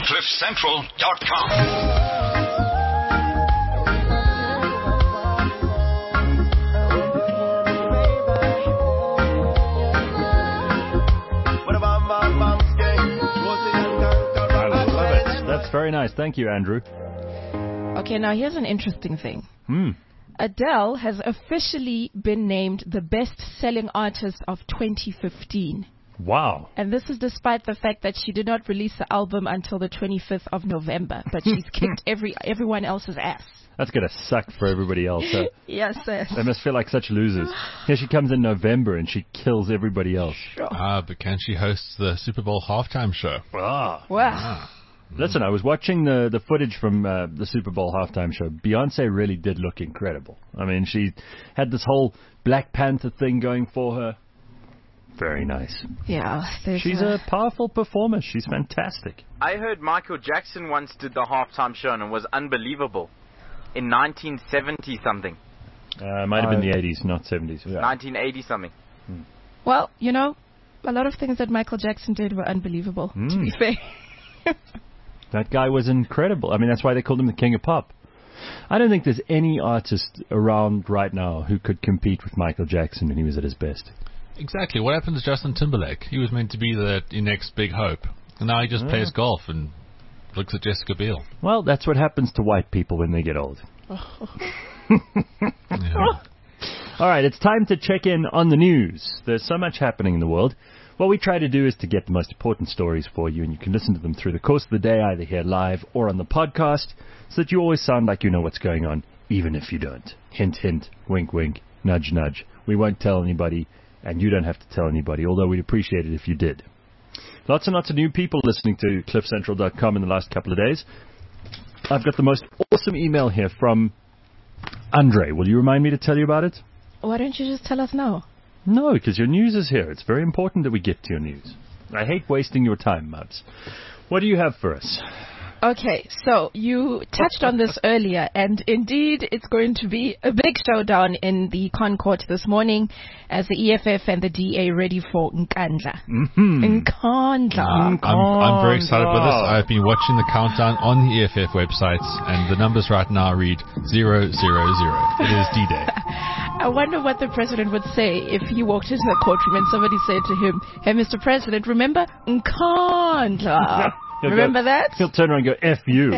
CliffCentral.com. That's very nice. Thank you, Andrew. Okay, now here's an interesting thing. Adele has officially been named the best-selling artist of 2015. Wow. And this is despite the fact that she did not release the album until the 25th of November, but she's kicked everyone else's ass. That's going to suck for everybody else. Yes, sir. They must feel like such losers. Here she comes in November and she kills everybody else. Sure. But can she host the Super Bowl halftime show? Wow. Wow. Listen, I was watching the footage from the Super Bowl halftime show. Beyonce really did look incredible. I mean, she had this whole Black Panther thing going for her. Very nice. Yeah. She's a powerful performer. She's fantastic. I heard Michael Jackson once did the halftime show and it was unbelievable. In 1970 something. Might have been the 80s, not 70s. Yeah. 1980 something. Well, you know, a lot of things that Michael Jackson did were unbelievable, to be fair. That guy was incredible. I mean, that's why they called him the King of Pop. I don't think there's any artist around right now who could compete with Michael Jackson when he was at his best. Exactly. What happened to Justin Timberlake? He was meant to be the next big hope. And now he just plays golf and looks at Jessica Biel. Well, that's what happens to white people when they get old. All right, it's time to check in on the news. There's so much happening in the world. What we try to do is to get the most important stories for you, and you can listen to them through the course of the day, either here live or on the podcast, so that you always sound like you know what's going on, even if you don't. Hint, hint, wink, wink, nudge, nudge. We won't tell anybody, and you don't have to tell anybody, although we'd appreciate it if you did. Lots and lots of new people listening to CliffCentral.com in the last couple of days. I've got the most awesome email here from Andre. Will you remind me to tell you about it? Why don't you just tell us now? No, because your news is here. It's very important that we get to your news. I hate wasting your time, Mubs. What do you have for us? Okay, so you touched on this earlier, and indeed it's going to be a big showdown in the Concourt this morning as the EFF and the DA ready for Nkandla. Nkandla. I'm very excited about this. I've been watching the countdown on the EFF websites, and the numbers right now read 000. It is D-Day. I wonder what the president would say if he walked into the courtroom and somebody said to him, "Hey, Mr. President, remember Nkandla?" Remember that? He'll turn around and go, F you.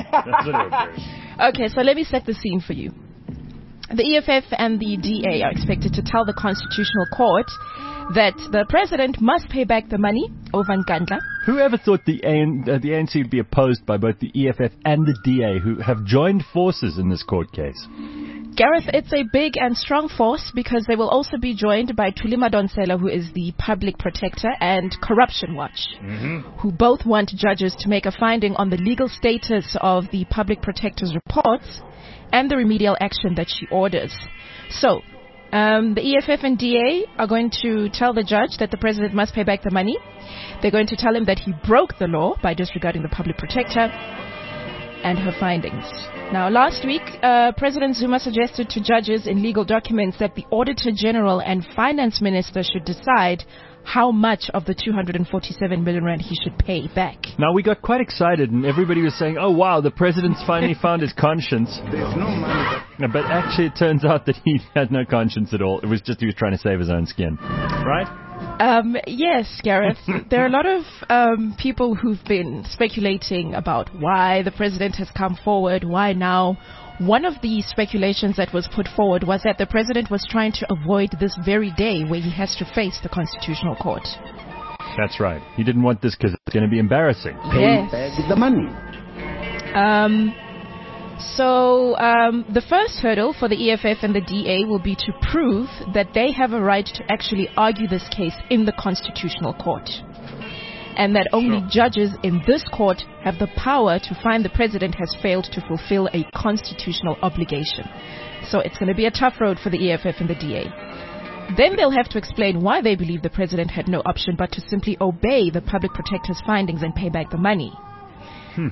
Okay, so let me set the scene for you. The EFF and the DA are expected to tell the Constitutional Court that the president must pay back the money over Nkandla. Whoever thought the ANC would be opposed by both the EFF and the DA, who have joined forces in this court case? Gareth, it's a big and strong force because they will also be joined by Thuli Madonsela, who is the public protector, and Corruption Watch, who both want judges to make a finding on the legal status of the public protector's reports and the remedial action that she orders. So, the EFF and DA are going to tell the judge that the president must pay back the money. They're going to tell him that he broke the law by disregarding the public protector and her findings. Now, last week, President Zuma suggested to judges in legal documents that the Auditor General and Finance Minister should decide how much of the 247 million rand he should pay back. Now, we got quite excited, and everybody was saying, oh, wow, the president's finally found his conscience. There's no money. But actually, it turns out that he had no conscience at all. It was just he was trying to save his own skin. Right? Yes, Gareth. There are a lot of people who've been speculating about why the president has come forward, why now. One of the speculations that was put forward was that the president was trying to avoid this very day where he has to face the Constitutional Court. That's right. He didn't want this because it's going to be embarrassing. Yes. Pay back the money. So the first hurdle for the EFF and the DA will be to prove that they have a right to actually argue this case in the Constitutional Court, and that only judges in this court have the power to find the president has failed to fulfill a constitutional obligation. So it's going to be a tough road for the EFF and the DA. Then they'll have to explain why they believe the president had no option but to simply obey the public protector's findings and pay back the money.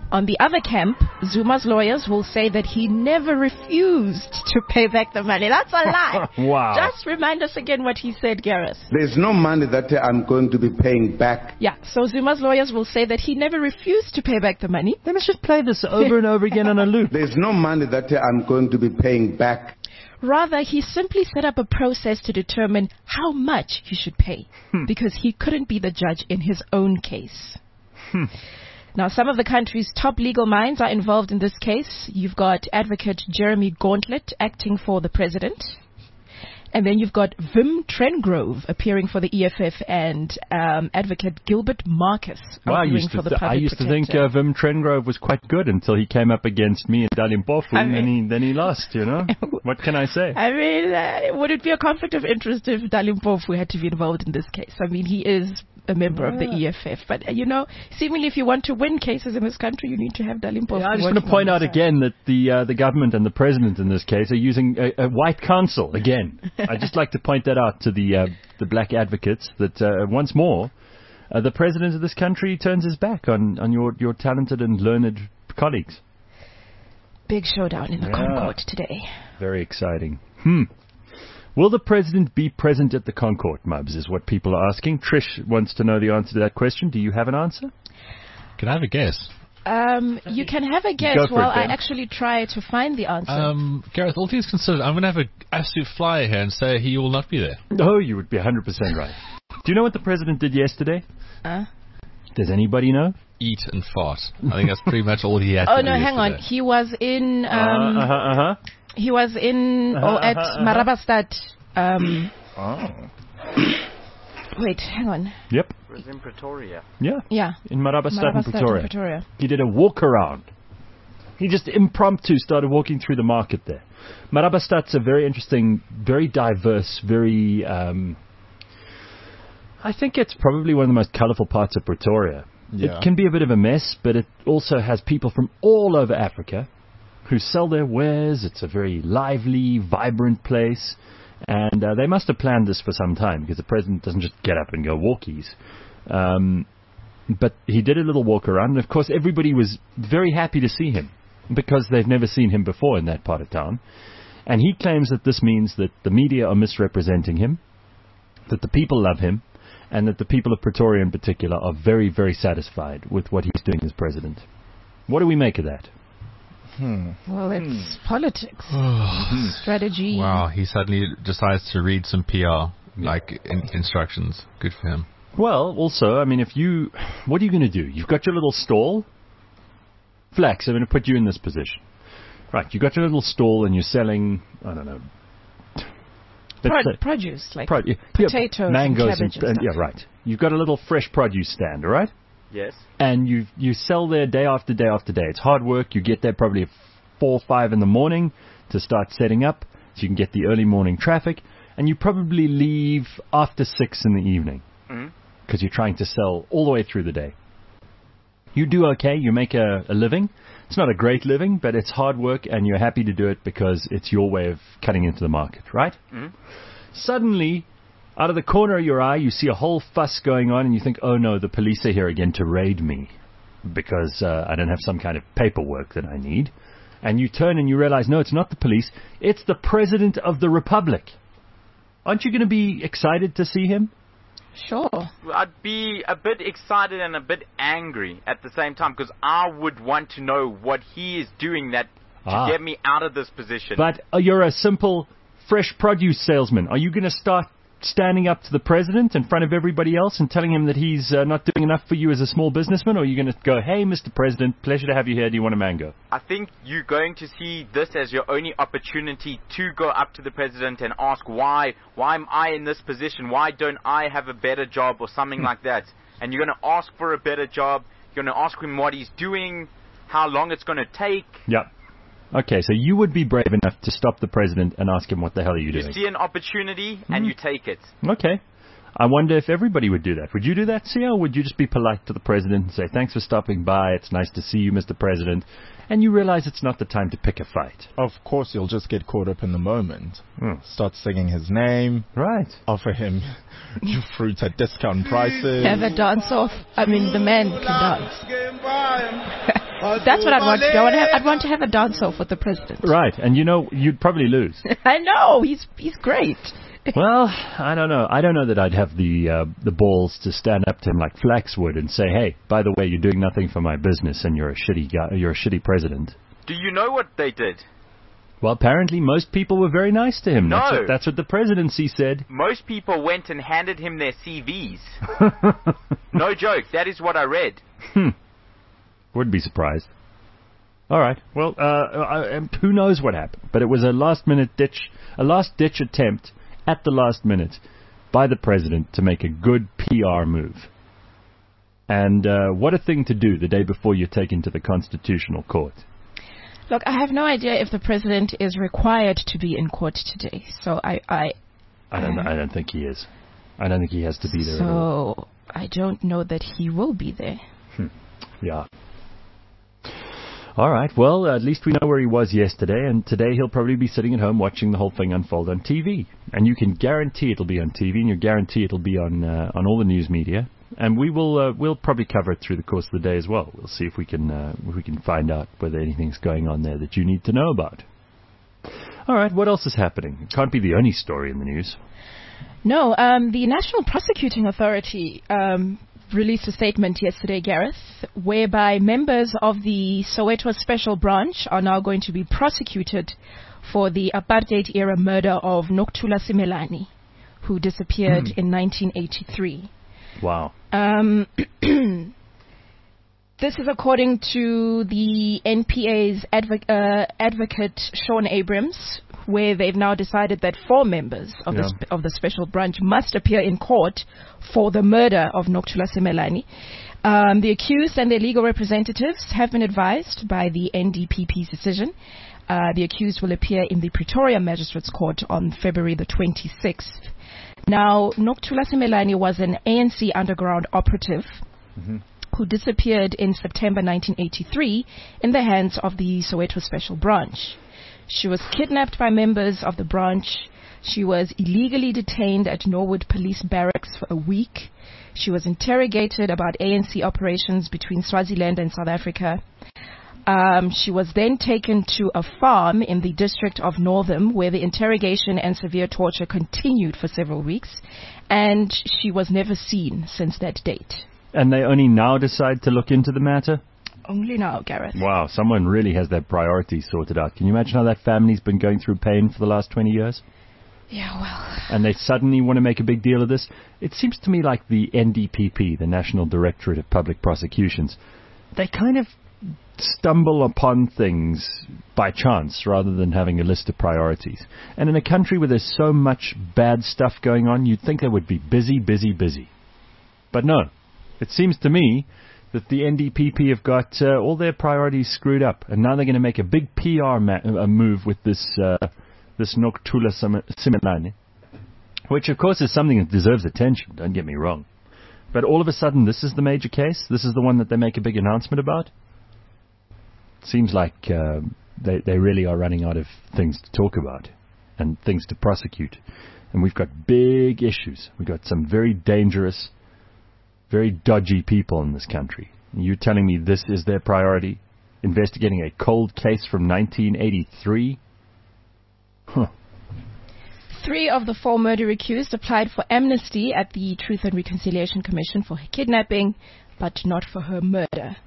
On the other camp, Zuma's lawyers will say that he never refused to pay back the money. That's a lie. Wow. Just remind us again what he said, Gareth. There's no money that I'm going to be paying back. Yeah, so Zuma's lawyers will say that he never refused to pay back the money. Let me just play this over and over again on a loop. There's no money that I'm going to be paying back. Rather, he simply set up a process to determine how much he should pay, because he couldn't be the judge in his own case. Now, some of the country's top legal minds are involved in this case. You've got Advocate Jeremy Gauntlet acting for the president. And then you've got Wim Trengrove appearing for the EFF and Advocate Gilbert Marcus Well, I arguing used for the to, public I used to think protector. Wim Trengrove was quite good until he came up against me and Dalim Mpofu, I and then he lost, you know? What can I say? I mean, would it be a conflict of interest if Dalim Mpofu had to be involved in this case? I mean, he is a member of the EFF. But, seemingly if you want to win cases in this country, you need to have Dalim Mpofu. Yeah, I just want to point out again that the government and the president in this case are using a white council again. I'd just like to point that out to the black advocates that once more the president of this country turns his back on your talented and learned colleagues. Big showdown in the Concord today. Very exciting. Will the president be present at the Concord, Mubs, is what people are asking. Trish wants to know the answer to that question. Do you have an answer? Can I have a guess? You can have a guess Go for while it, I Ben. actually try to find the answer. Gareth, all things considered, I'm going to have an absolute flyer here and say he will not be there. No, you would be 100% right. Do you know what the president did yesterday? Does anybody know? Eat and fart. I think that's pretty much all he had to Oh do no, hang on. yesterday. He was in he was in at Marabastad. Wait, hang on. Yep. It was in Pretoria. Yeah. Yeah. In Marabastad in Marabastad Pretoria. He did a walk around. He just impromptu started walking through the market there. Marabastad's a very interesting, very diverse, very... I think it's probably one of the most colourful parts of Pretoria. Yeah. It can be a bit of a mess, but it also has people from all over Africa who sell their wares. It's a very lively, vibrant place. And they must have planned this for some time, because the president doesn't just get up and go walkies. But he did a little walk around, and of course everybody was very happy to see him, because they've never seen him before in that part of town. And he claims that this means that the media are misrepresenting him, that the people love him, and that the people of Pretoria in particular are very, very satisfied with what he's doing as president. What do we make of that? Well, it's politics, strategy. Wow, he suddenly decides to read some PR, instructions. Good for him. Well, also, I mean, what are you going to do? You've got your little stall. Flex, I'm going to put you in this position. Right, you've got your little stall and you're selling, I don't know. Produce, like potatoes, mangoes, and cabbage and stuff. yeah, right. You've got a little fresh produce stand, all right? Yes. And you sell there day after day after day. It's hard work. You get there probably at 4 or 5 in the morning to start setting up, so you can get the early morning traffic. And you probably leave after 6 in the evening, because you're trying to sell all the way through the day. You do okay. You make a living. It's not a great living, but it's hard work, and you're happy to do it because it's your way of cutting into the market, right? Suddenly, out of the corner of your eye, you see a whole fuss going on, and you think, oh no, the police are here again to raid me because I don't have some kind of paperwork that I need. And you turn and you realize, no, it's not the police. It's the President of the Republic. Aren't you going to be excited to see him? Sure. I'd be a bit excited and a bit angry at the same time, because I would want to know what he is doing to get me out of this position. But you're a simple fresh produce salesman. Are you going to start standing up to the president in front of everybody else and telling him that he's not doing enough for you as a small businessman? Or are you going to go, hey, Mr. President, pleasure to have you here. Do you want a mango? I think you're going to see this as your only opportunity to go up to the president and ask, why am I in this position? Why don't I have a better job or something like that? And you're going to ask for a better job. You're going to ask him what he's doing, how long it's going to take. Yeah. Okay, so you would be brave enough to stop the president and ask him, what the hell are you doing? You see an opportunity and you take it. Okay. I wonder if everybody would do that. Would you do that, Sia, or would you just be polite to the president and say, thanks for stopping by, it's nice to see you, Mr. President, and you realize it's not the time to pick a fight? Of course, you'll just get caught up in the moment. Start singing his name. Right. Offer him fruit at discount prices. Have a dance off. I mean, the man can dance. That's what I'd want to do. I'd want to have a dance-off with the president. Right, and you'd probably lose. I know, he's great. Well, I don't know. I don't know that I'd have the balls to stand up to him like Flax would and say, "Hey, by the way, you're doing nothing for my business, and you're a shitty guy. You're a shitty president." Do you know what they did? Well, apparently most people were very nice to him. No. That's what the presidency said. Most people went and handed him their CVs. No joke. That is what I read. Would be surprised. All right. Well, who knows what happened? But it was a last-ditch attempt at the last minute by the president to make a good PR move. And what a thing to do the day before you're taken to the Constitutional Court. Look, I have no idea if the president is required to be in court today. So I don't think he is. I don't think he has to be there at all. So I don't know that he will be there. Yeah. All right. Well, at least we know where he was yesterday, and today he'll probably be sitting at home watching the whole thing unfold on TV. And you can guarantee it'll be on TV, and you guarantee it'll be on all the news media. And we'll probably cover it through the course of the day as well. We'll see if we can find out whether anything's going on there that you need to know about. All right. What else is happening? It can't be the only story in the news. No. The National Prosecuting Authority released a statement yesterday, Gareth, whereby members of the Soweto Special Branch are now going to be prosecuted for the apartheid-era murder of Nokuthula Simelane, who disappeared in 1983. Wow. This is according to the NPA's advocate Sean Abrams, where they've now decided that 4 members of the special branch must appear in court for the murder of Nokuthula Simelane. The accused and their legal representatives have been advised by the NDPP's decision. The accused will appear in the Pretoria Magistrates Court on February the 26th. Now, Nokuthula Simelane was an ANC underground operative who disappeared in September 1983 in the hands of the Soweto Special Branch. She was kidnapped by members of the branch. She was illegally detained at Norwood Police Barracks for a week. She was interrogated about ANC operations between Swaziland and South Africa. She was then taken to a farm in the district of Northam, where the interrogation and severe torture continued for several weeks, and she was never seen since that date. And they only now decide to look into the matter? Only now, Gareth. Wow, someone really has their priorities sorted out. Can you imagine how that family's been going through pain for the last 20 years? Yeah, well... And they suddenly want to make a big deal of this? It seems to me like the NDPP, the National Directorate of Public Prosecutions, they kind of stumble upon things by chance rather than having a list of priorities. And in a country where there's so much bad stuff going on, you'd think they would be busy, busy, busy. But no. It seems to me that the NDPP have got all their priorities screwed up, and now they're going to make a big PR move with this Nokuthula Simelane, which of course is something that deserves attention, don't get me wrong. But all of a sudden this is the major case? This is the one that they make a big announcement about? Seems like they really are running out of things to talk about and things to prosecute. And we've got big issues. We've got some very dangerous, very dodgy people in this country. And you're telling me this is their priority? Investigating a cold case from 1983? Huh. 3 of the 4 murder accused applied for amnesty at the Truth and Reconciliation Commission for her kidnapping, but not for her murder.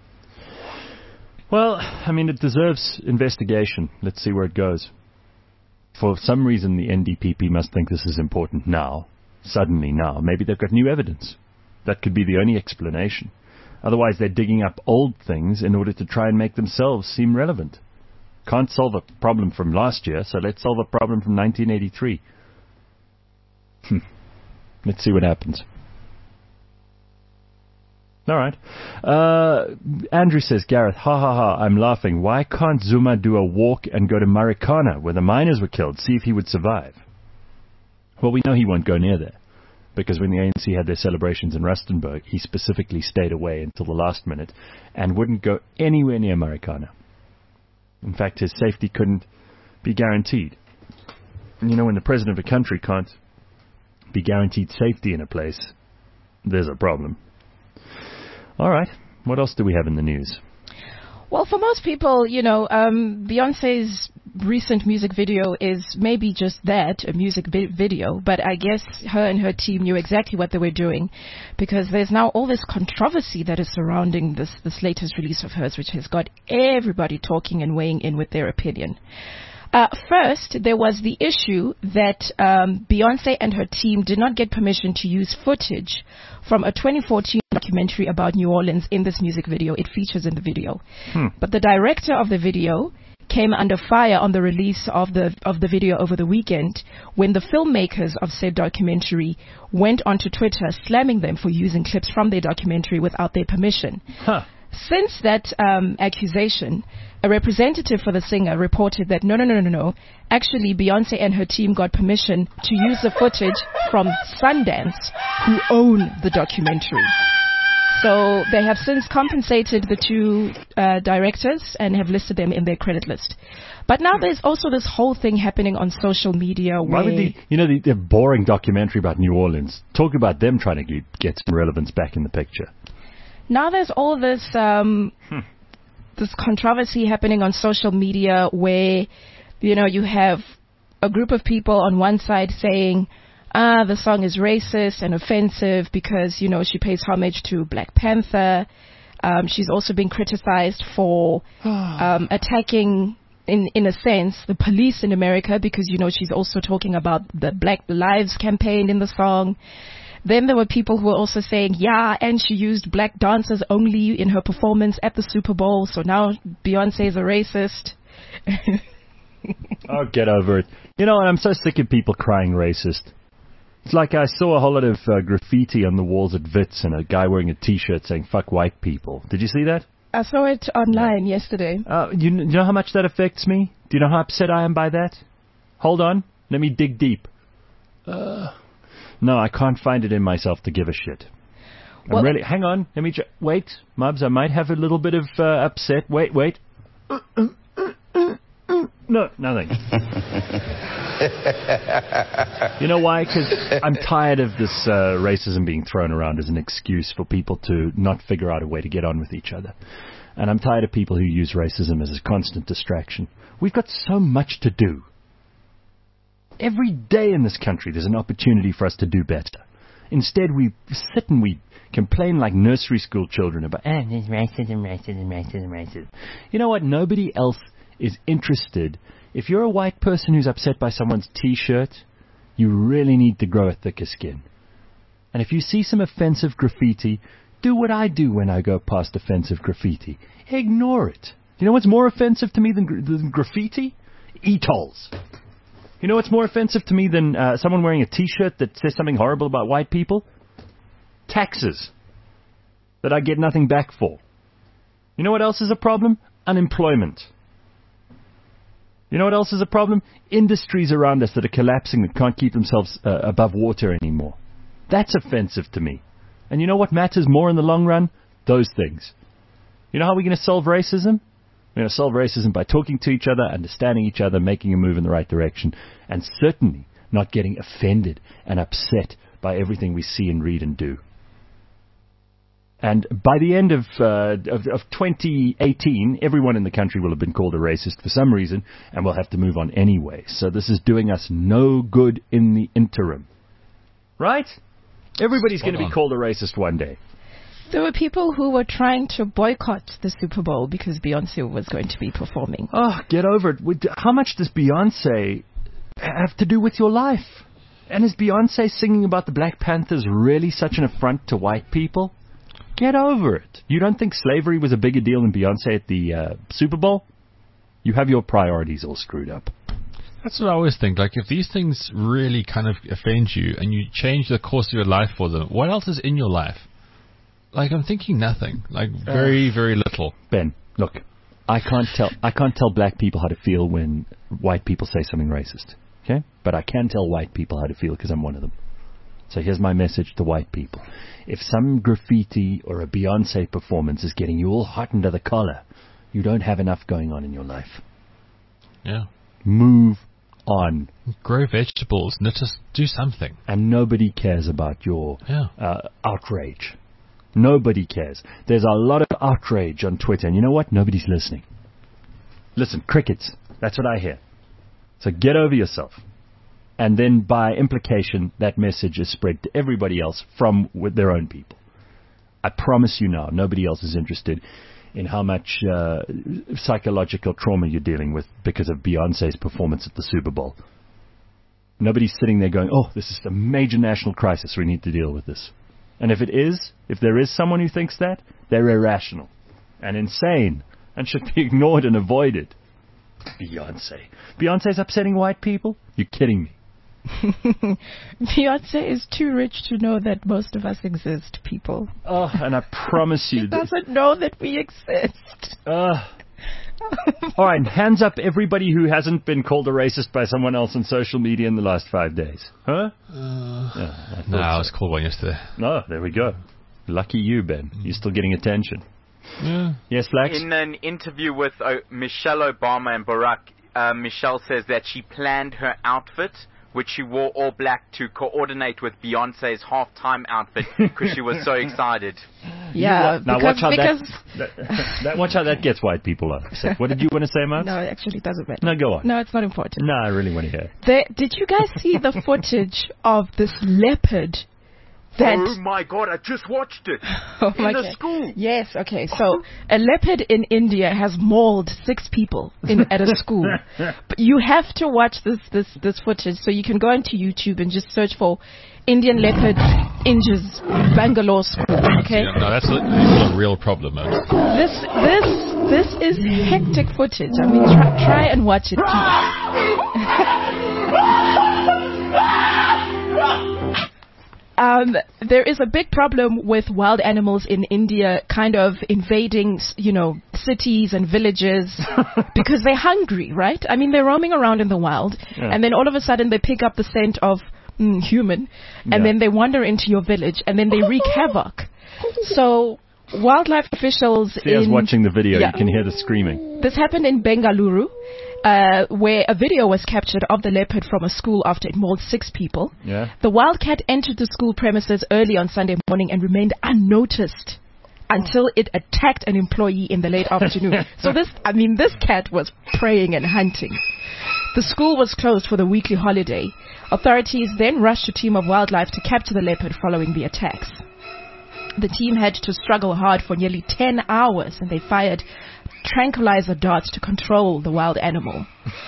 Well, I mean, it deserves investigation. Let's see where it goes. For some reason, the NDPP must think this is important now. Suddenly now. Maybe they've got new evidence. That could be the only explanation. Otherwise, they're digging up old things in order to try and make themselves seem relevant. Can't solve a problem from last year, so let's solve a problem from 1983. Let's see what happens. All right. Andrew says, Gareth, ha ha ha, I'm laughing. Why can't Zuma do a walk and go to Marikana, where the miners were killed, see if he would survive? Well, we know he won't go near there, because when the ANC had their celebrations in Rustenburg, he specifically stayed away until the last minute and wouldn't go anywhere near Marikana. In fact, his safety couldn't be guaranteed. And you know, when the president of a country can't be guaranteed safety in a place, there's a problem. All right. What else do we have in the news? Well, for most people, Beyonce's recent music video is maybe just that, a music video, but I guess her and her team knew exactly what they were doing, because there's now all this controversy that is surrounding this latest release of hers, which has got everybody talking and weighing in with their opinion. First, there was the issue that Beyonce and her team did not get permission to use footage from a 2014 documentary about New Orleans in this music video. It features in the video. But the director of the video came under fire on the release of the video over the weekend when the filmmakers of said documentary went onto Twitter slamming them for using clips from their documentary without their permission. Since that accusation, a representative for the singer reported that no. Actually, Beyonce and her team got permission to use the footage from Sundance, who own the documentary. So they have since compensated the two directors and have listed them in their credit list. But now there's also this whole thing happening on social media where... Why would the boring documentary about New Orleans, talk about them trying to get some relevance back in the picture. Now there's all this this controversy happening on social media where, you have a group of people on one side saying, the song is racist and offensive because, she pays homage to Black Panther. She's also been criticized for attacking, in a sense, the police in America because, she's also talking about the Black Lives campaign in the song. Then there were people who were also saying, and she used black dancers only in her performance at the Super Bowl, so now Beyonce is a racist. Oh, get over it. I'm so sick of people crying racist. It's like I saw a whole lot of graffiti on the walls at Wits and a guy wearing a T-shirt saying, fuck white people. Did you see that? I saw it online yesterday. You know how much that affects me? Do you know how upset I am by that? Hold on. Let me dig deep. No, I can't find it in myself to give a shit. Well, hang on. Let me wait, Mubs. I might have a little bit of upset. Wait. No, nothing. You know why? Because I'm tired of this racism being thrown around as an excuse for people to not figure out a way to get on with each other. And I'm tired of people who use racism as a constant distraction. We've got so much to do. Every day in this country there's an opportunity for us to do better. Instead, we sit and we complain like nursery school children about, there's racism. You know what? Nobody else is interested. If you're a white person who's upset by someone's T-shirt, you really need to grow a thicker skin. And if you see some offensive graffiti, do what I do when I go past offensive graffiti. Ignore it. You know what's more offensive to me than graffiti? E-tolls. You know what's more offensive to me than someone wearing a T-shirt that says something horrible about white people? Taxes that I get nothing back for. You know what else is a problem? Unemployment. You know what else is a problem? Industries around us that are collapsing, that can't keep themselves above water anymore. That's offensive to me. And you know what matters more in the long run? Those things. You know how we're going to solve racism? We're going to solve racism by talking to each other, understanding each other, making a move in the right direction, and certainly not getting offended and upset by everything we see and read and do. And by the end of 2018, everyone in the country will have been called a racist for some reason, and we'll have to move on anyway. So this is doing us no good in the interim. Right? Everybody's going to be called a racist one day. There were people who were trying to boycott the Super Bowl because Beyonce was going to be performing. Oh, get over it. How much does Beyonce have to do with your life? And is Beyonce singing about the Black Panthers really such an affront to white people? Get over it. You don't think slavery was a bigger deal than Beyonce at the Super Bowl? You have your priorities all screwed up. That's what I always think. Like, if these things really kind of offend you and you change the course of your life for them, what else is in your life? Like, I'm thinking nothing. Like, very, very little. Ben, look, I can't tell black people how to feel when white people say something racist. Okay? But I can tell white people how to feel because I'm one of them. So here's my message to white people. If some graffiti or a Beyonce performance is getting you all hot under the collar, you don't have enough going on in your life. Yeah. Move on. Grow vegetables. Just do something. And nobody cares about your outrage. Nobody cares. There's a lot of outrage on Twitter, and you know what? Nobody's listening. Listen, crickets. That's what I hear. So get over yourself. And then by implication, that message is spread to everybody else from with their own people. I promise you now, nobody else is interested in how much psychological trauma you're dealing with because of Beyonce's performance at the Super Bowl. Nobody's sitting there going, oh, this is a major national crisis. We need to deal with this. And if there is someone who thinks that, they're irrational and insane and should be ignored and avoided. Beyonce's upsetting white people? You're kidding me. Beyonce is too rich to know that most of us exist, people. Oh, and I promise you... She doesn't know that we exist. All right, hands up everybody who hasn't been called a racist by someone else on social media in the last 5 days. Huh? I was called one yesterday. Oh, there we go. Lucky you, Ben. You're still getting attention. Yeah. Yes, Flax? In an interview with Michelle Obama and Barack, Michelle says that she planned her outfit, which she wore all black, to coordinate with Beyonce's halftime outfit because she was so excited. Yeah, now watch how that gets white people upset. What did you want to say, Matt? No, actually, it doesn't matter. No, go on. No, it's not important. No, I really want to hear. Did you guys see the footage of this leopard? Oh my God, I just watched it in a school. Yes, okay. So a leopard in India has mauled 6 people at a school. But you have to watch this footage. So you can go onto YouTube and just search for Indian leopard injures Bangalore school. Okay. No, that's a real problem, man. This is hectic footage. I mean, try and watch it. There is a big problem with wild animals in India kind of invading, cities and villages because they're hungry, right? I mean, they're roaming around in the wild, and then all of a sudden they pick up the scent of human, and then they wander into your village, and then they wreak havoc. So wildlife officials I was watching the video. You can hear the screaming. This happened in Bengaluru. Where a video was captured of the leopard from a school after it mauled 6 people. Yeah. The wildcat entered the school premises early on Sunday morning and remained unnoticed until it attacked an employee in the late afternoon. So this cat was preying and hunting. The school was closed for the weekly holiday. Authorities then rushed a team of wildlife to capture the leopard following the attacks. The team had to struggle hard for nearly 10 hours, and they fired tranquilizer darts to control the wild animal.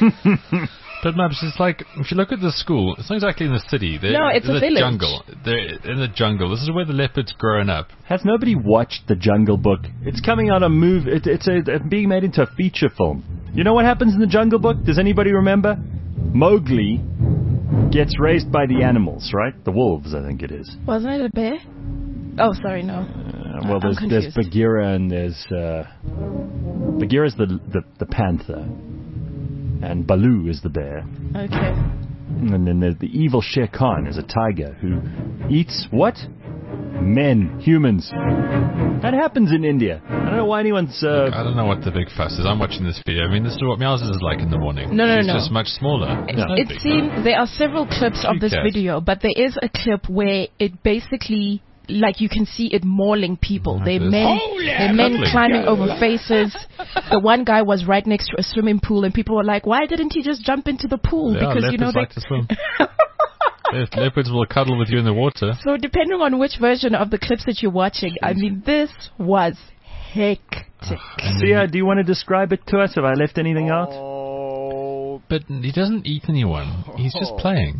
But Mabs, it's like, if you look at the school, it's not exactly in the city. No, it's a village. Jungle. They're in the jungle. This is where the leopard's growing up. Has nobody watched The Jungle Book? It's coming out on Move. It's being made into a feature film. You know what happens in The Jungle Book? Does anybody remember? Mowgli gets raised by the animals, right? The wolves, I think it is. Wasn't it a bear? Oh, sorry, no. Well, there's Bagheera and there's Bagheera's the panther, and Baloo is the bear. Okay. And then there's the evil Shere Khan is a tiger who eats what? Men, humans. That happens in India. I don't know why anyone's... Look, I don't know what the big fuss is. I'm watching this video. I mean, this is what Meows's is like in the morning. No. It's just much smaller. It seems there are several clips of this video, but there is a clip where it basically... like you can see it mauling people. They're men climbing over faces. The one guy was right next to a swimming pool, and people were like, "Why didn't he just jump into the pool?" Yeah, because leopards like to swim. Leopards will cuddle with you in the water. So depending on which version of the clips that you're watching, I mean, this was hectic. Sia, do you want to describe it to us? Have I left anything out? But he doesn't eat anyone. He's just playing.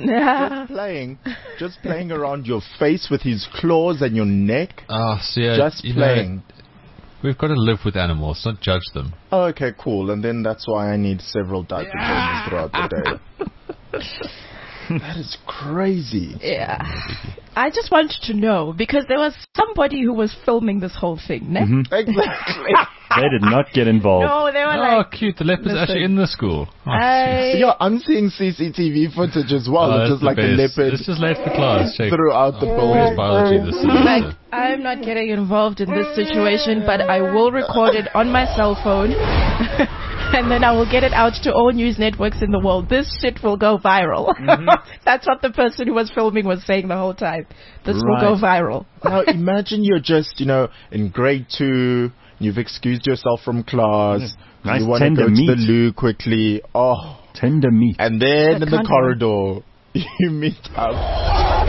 Just playing around your face with his claws and your neck. Just playing. We've got to live with animals, not judge them. Oh, okay, cool. And then that's why I need several diaper changes throughout the day. That is crazy. Yeah. I just wanted to know, because there was somebody who was filming this whole thing, ne? Mm-hmm. Exactly. They did not get involved. No, they were like... Oh, cute. The leopard's actually in the school. I'm seeing CCTV footage as well. It's just like the leopard. It's just late for class. Throughout the building. Biology this semester. I'm not getting involved in this situation, but I will record it on my cell phone. and then I will get it out to all news networks in the world. This shit will go viral. That's what the person who was filming was saying the whole time. This will go viral. Now imagine you're just, in grade 2, you've excused yourself from class, Nice you want to tender go meat. to the loo quickly, Tender meat. and then I in the can't corridor, you meet up.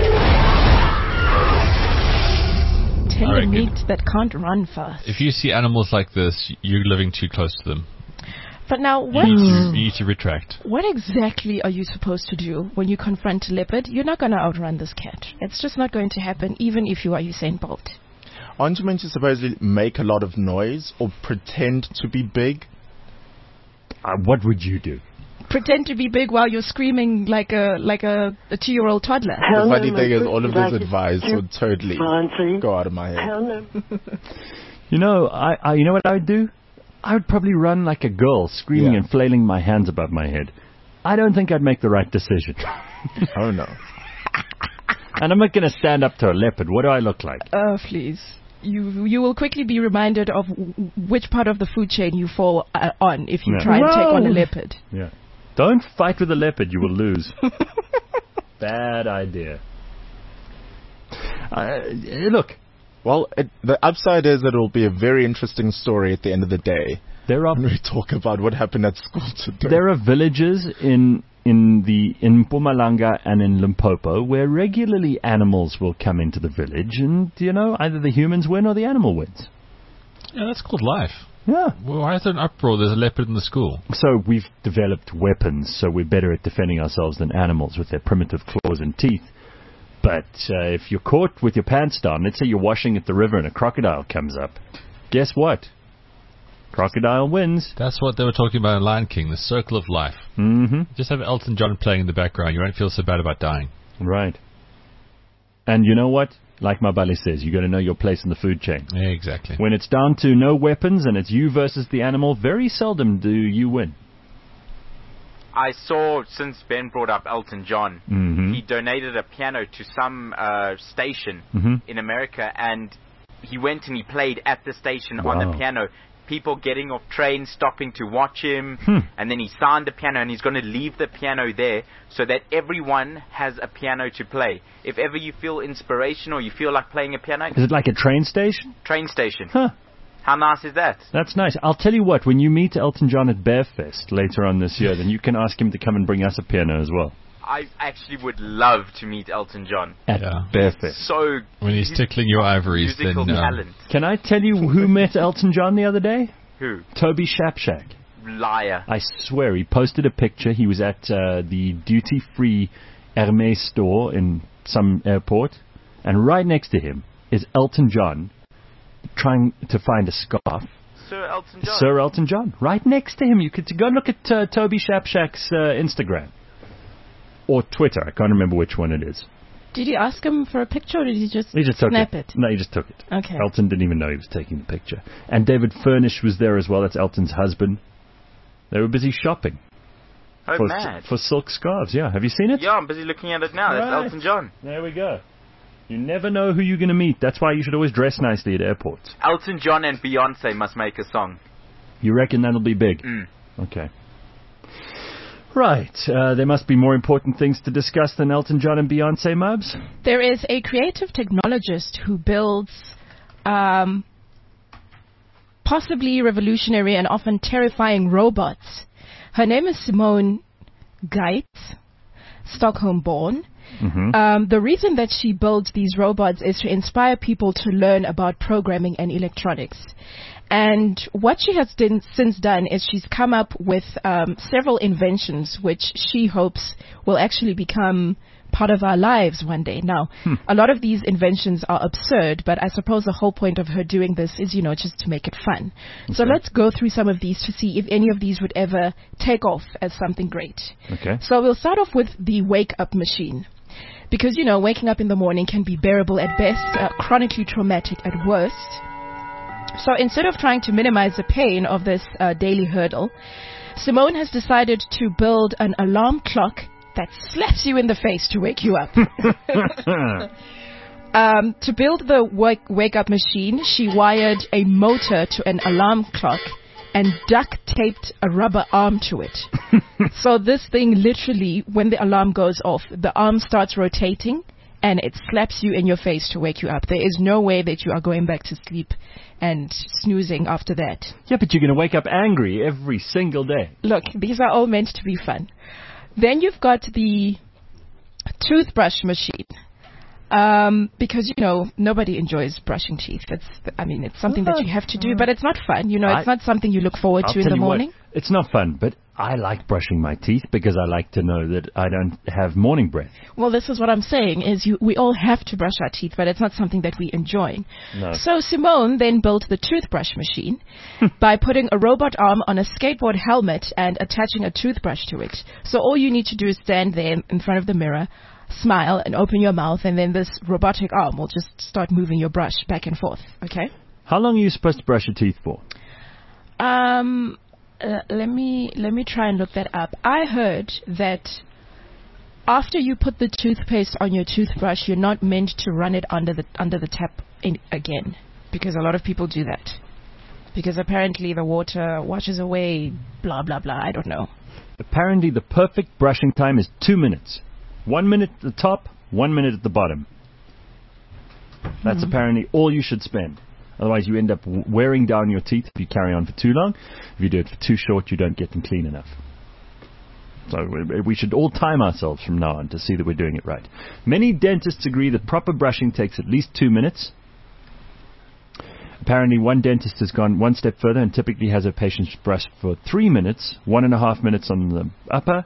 Tender reckon- meat that can't run fast. If you see animals like this, you're living too close to them. But now, You what need to retract. exactly are you supposed to do when you confront a leopard? You're not going to outrun this cat. It's just not going to happen, even if you are Usain Bolt. Aren't you meant to supposedly make a lot of noise or pretend to be big? What would you do? Pretend to be big while you're screaming like a 2-year-old toddler. The funny thing is, all of this advice would totally go out of my head. You know, you know what I would do? I would probably run like a girl, screaming Yeah. and flailing my hands above my head. I don't think I'd make the right decision. Oh no. And I'm not going to stand up to a leopard. What do I look like? Oh, please. You will quickly be reminded of which part of the food chain you fall on if you Yeah. try and take on a leopard. Yeah. Don't fight with a leopard. You will lose. Bad idea. Look, Well, the upside is that it'll be a very interesting story at the end of the day there are when we talk about what happened at school today. there are villages in Mpumalanga and in Limpopo where regularly animals will come into the village, and either the humans win or the animal wins. Yeah, that's called life. Yeah. Well, why is there an uproar? There's a leopard in the school. So we've developed weapons, so we're better at defending ourselves than animals with their primitive claws and teeth. But if you're caught with your pants down, let's say you're washing at the river and a crocodile comes up, guess what? Crocodile wins. That's what they were talking about in Lion King, the circle of life. Mm-hmm. Just have Elton John playing in the background. You won't feel so bad about dying. Right. And you know what? Like Mabali says, you got to know your place in the food chain. Yeah, exactly. When it's down to no weapons and it's you versus the animal, very seldom do you win. I saw, since Ben brought up Elton John, Mm-hmm. he donated a piano to some station Mm-hmm. in America, and he went and he played at the station on Wow. the piano. People getting off trains, stopping to watch him, Hmm. and then he signed the piano, and he's going to leave the piano there so that everyone has a piano to play. If ever you feel inspiration or you feel like playing a piano, Is it like a train station? train station. Huh. How nice is that? That's nice. I'll tell you what, when you meet Elton John at Bearfest later on this year, then you can ask him to come and bring us a piano as well. I actually would love to meet Elton John. At Yeah. Bearfest. So When he's tickling your ivories, then musical talent. Can I tell you who met Elton John the other day? Who? Toby Shapshak. Liar. I swear, he posted a picture. He was at the duty-free Hermes store in some airport, and right next to him is Elton John trying to find a scarf. Sir Elton John. Sir Elton John, right next to him. You could go and look at Toby Shapshak's Instagram or Twitter. I can't remember which one it is. Did you ask him for a picture or did he just He just took snap it. it? No, he just took it. Okay. Elton didn't even know he was taking the picture. And David Furnish was there as well. That's Elton's husband. They were busy shopping Oh, mad. for silk scarves. Yeah, have you seen it? Yeah, I'm busy looking at it now. That's Right. Elton John. There we go. You never know who you're going to meet. That's why you should always dress nicely at airports. Elton John and Beyonce must make a song. You reckon that'll be big? Mm. Okay. Right. There must be more important things to discuss than Elton John and Beyonce, Mubs. There is a creative technologist who builds possibly revolutionary and often terrifying robots. Her name is Simone Geitz, Stockholm-born. Mm-hmm. The reason that she builds these robots is to inspire people to learn about programming and electronics. And what she has since done is she's come up with several inventions which she hopes will actually become part of our lives one day. Now, a lot of these inventions are absurd, but I suppose the whole point of her doing this is, just to make it fun. So let's go through some of these to see if any of these would ever take off as something great. Okay. So we'll start off with the wake-up machine. Because, waking up in the morning can be bearable at best, chronically traumatic at worst. So instead of trying to minimize the pain of this daily hurdle, Simone has decided to build an alarm clock that slaps you in the face to wake you up. To build the wake-up machine, she wired a motor to an alarm clock and duct taped a rubber arm to it. So this thing literally, when the alarm goes off, the arm starts rotating and it slaps you in your face to wake you up. There is no way that you are going back to sleep and snoozing after that. Yeah, but you're going to wake up angry every single day. Look, these are all meant to be fun. Then you've got the toothbrush machine. Because, nobody enjoys brushing teeth. It's something that you have to do, but it's not fun. It's not something you look forward to in the morning. It's not fun, but I like brushing my teeth because I like to know that I don't have morning breath. Well, this is what I'm saying, is we all have to brush our teeth, but it's not something that we enjoy. No. So Simone then built the toothbrush machine by putting a robot arm on a skateboard helmet and attaching a toothbrush to it. So all you need to do is stand there in front of the mirror, smile and open your mouth, and then this robotic arm will just start moving your brush back and forth. Okay? How long are you supposed to brush your teeth for? Let me try and look that up. I heard that after you put the toothpaste on your toothbrush, you're not meant to run it under the tap again, because a lot of people do that. Because apparently the water washes away, blah blah blah. I don't know. Apparently the perfect brushing time is 2 minutes. 1 minute at the top, 1 minute at the bottom. That's apparently all you should spend. Otherwise, you end up wearing down your teeth if you carry on for too long. If you do it for too short, you don't get them clean enough. So we should all time ourselves from now on to see that we're doing it right. Many dentists agree that proper brushing takes at least 2 minutes. Apparently, one dentist has gone one step further and typically has her patients brush for 3 minutes, 1.5 minutes on the upper,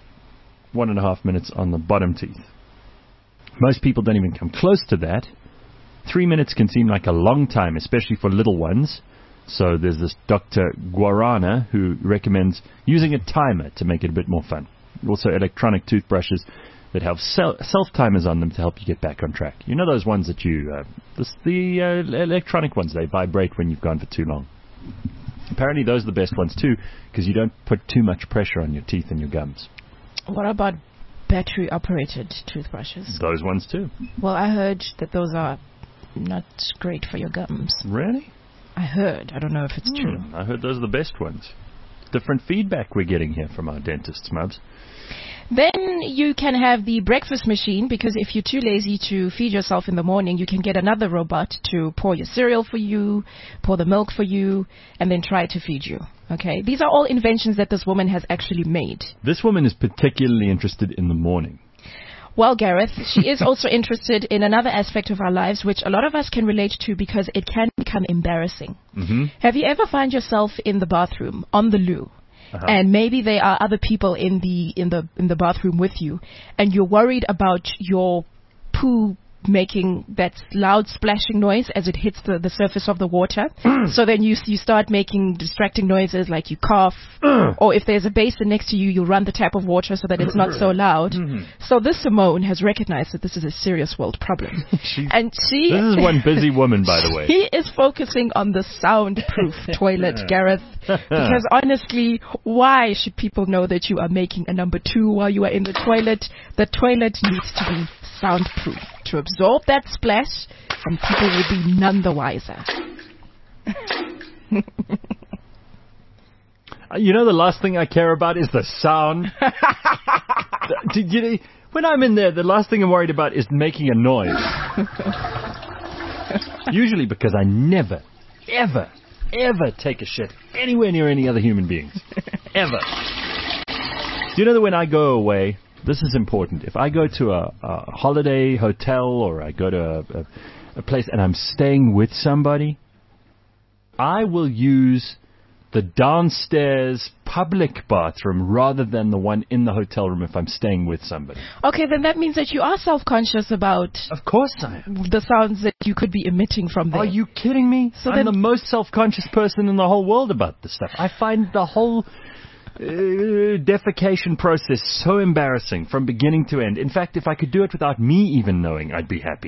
1.5 minutes on the bottom teeth. Most people don't even come close to that. 3 minutes can seem like a long time, especially for little ones. So there's this Dr. Guarana who recommends using a timer to make it a bit more fun. Also electronic toothbrushes that have self-timers on them to help you get back on track. You know those ones that the electronic ones, they vibrate when you've gone for too long. Apparently those are the best ones too, because you don't put too much pressure on your teeth and your gums. What about battery-operated toothbrushes? Those ones too. Well, I heard that those are not great for your gums. Really? I heard. I don't know if it's true. I heard those are the best ones. Different feedback we're getting here from our dentists, Mubs. Then you can have the breakfast machine, because if you're too lazy to feed yourself in the morning, you can get another robot to pour your cereal for you, pour the milk for you, and then try to feed you. Okay? These are all inventions that this woman has actually made. This woman is particularly interested in the morning. Well, Gareth, she is also interested in another aspect of our lives, which a lot of us can relate to because it can become embarrassing. Mm-hmm. Have you ever found yourself in the bathroom, on the loo, and maybe there are other people in the bathroom with you, and you're worried about your poo making that loud splashing noise as it hits the surface of the water? So then you start making distracting noises like you cough, or if there's a basin next to you, you run the tap of water so that it's not so loud. So this Simone has recognized that this is a serious world problem. This is one busy woman, by the way. He is focusing on the soundproof toilet, Gareth, because honestly, why should people know that you are making a number 2 while you are in the toilet? The toilet needs to be soundproof to absorb that splash, and people will be none the wiser. You know, the last thing I care about is the sound. When I'm in there, the last thing I'm worried about is making a noise. Usually because I never, ever, ever take a shit anywhere near any other human beings. Ever. Do you know that when I go away, this is important. If I go to a holiday hotel or I go to a place and I'm staying with somebody, I will use the downstairs public bathroom rather than the one in the hotel room if I'm staying with somebody. Okay, then that means that you are self-conscious about... Of course I am. ...the sounds that you could be emitting from there. Are you kidding me? So I'm the most self-conscious person in the whole world about this stuff. I find the whole... defecation process so embarrassing from beginning to end. In fact, if I could do it without me even knowing, I'd be happier.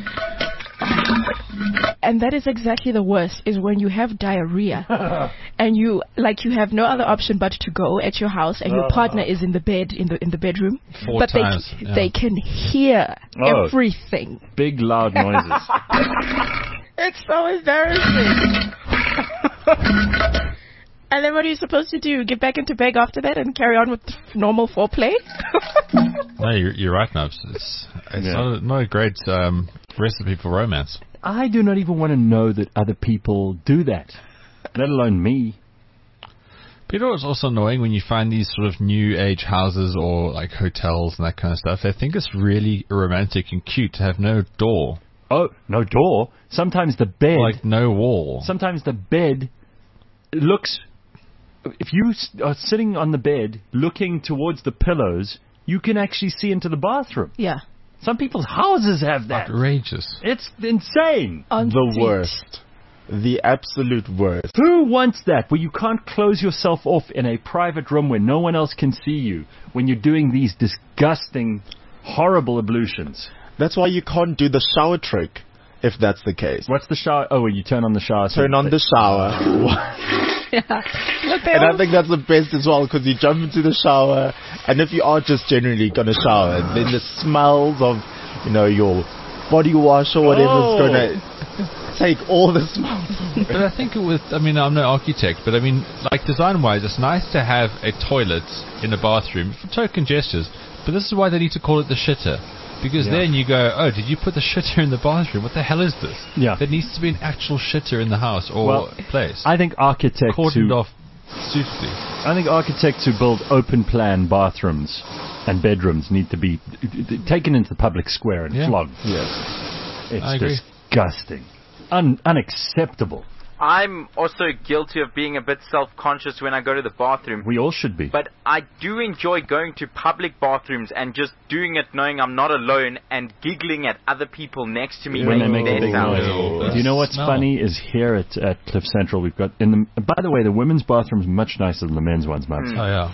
And that is exactly the worst, is when you have diarrhea and you have no other option but to go at your house and your partner is in the bed in the bedroom, but they can hear everything. Big loud noises. It's so embarrassing. And then what are you supposed to do? Get back into bed after that and carry on with normal foreplay? No, you're right, Nubs. It's not a great recipe for romance. I do not even want to know that other people do that, let alone me. Peter, it's also annoying when you find these sort of new age houses or like hotels and that kind of stuff. They think it's really romantic and cute to have no door. Oh, no door. Sometimes the bed... Like no wall. Sometimes the bed looks... If you are sitting on the bed looking towards the pillows, you can actually see into the bathroom. Yeah. Some people's houses have that. Outrageous. It's insane. The worst. The absolute worst. Who wants that, where you can't close yourself off in a private room where no one else can see you when you're doing these disgusting, horrible ablutions? That's why you can't do the shower trick, if that's the case. What's the shower? Oh, when you turn on the shower. Turn on the shower. And I think that's the best as well, because you jump into the shower, and if you are just generally going to shower, then the smells of, your body wash or whatever is going to take all the smells. But I think I'm no architect, but design-wise, it's nice to have a toilet in a bathroom for token gestures. But this is why they need to call it the shitter. Because then you go, oh, did you put the shitter in the bathroom? What the hell is this? Yeah. There needs to be an actual shitter in the house or place. I think architects cordoned off suitably. I think architects who build open-plan bathrooms and bedrooms need to be taken into the public square and flogged. Yes. It's disgusting. Unacceptable. I'm also guilty of being a bit self-conscious when I go to the bathroom. We all should be. But I do enjoy going to public bathrooms and just doing it knowing I'm not alone and giggling at other people next to me when they making make a their big sounds. noise. Do you know what's funny is here at Cliff Central we've got by the way, the women's bathroom's much nicer than the men's ones, Mubs. Oh yeah.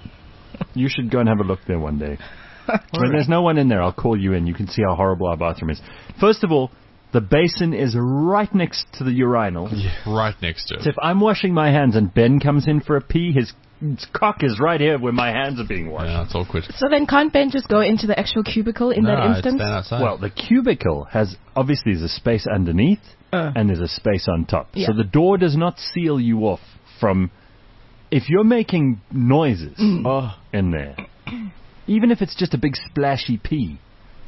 You should go and have a look there one day. When there's no one in there, I'll call you in. You can see how horrible our bathroom is. First of all, the basin is right next to the urinal. Yeah, right next to it. So if I'm washing my hands and Ben comes in for a pee, his cock is right here where my hands are being washed. Yeah, it's awkward. So then can't Ben just go into the actual cubicle in that instance? Stand outside. Well, the cubicle has, obviously there's a space underneath and there's a space on top. Yeah. So the door does not seal you off from, if you're making noises in there, even if it's just a big splashy pee.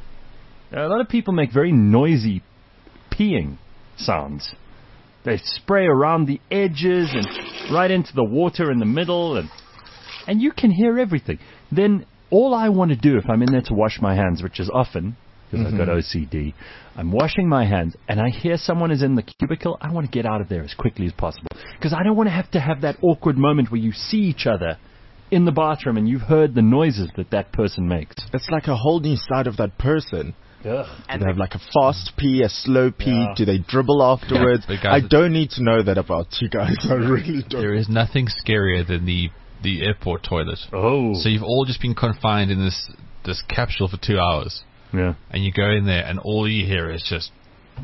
A lot of people make very noisy peeing sounds. They spray around the edges and right into the water in the middle, and you can hear everything. Then all I want to do if I'm in there to wash my hands, which is often, because I've got OCD, I'm washing my hands and I hear someone is in the cubicle, I want to get out of there as quickly as possible. Because I don't want to have that awkward moment where you see each other in the bathroom and you've heard the noises that person makes. It's like a whole new side of that person. Yeah. Do they have like a fast pee, a slow pee? Yeah. Do they dribble afterwards? I don't need to know that about you guys. I really don't. There is nothing scarier than the airport toilet. Oh. So you've all just been confined in this capsule for 2 hours. Yeah. And you go in there and all you hear is just...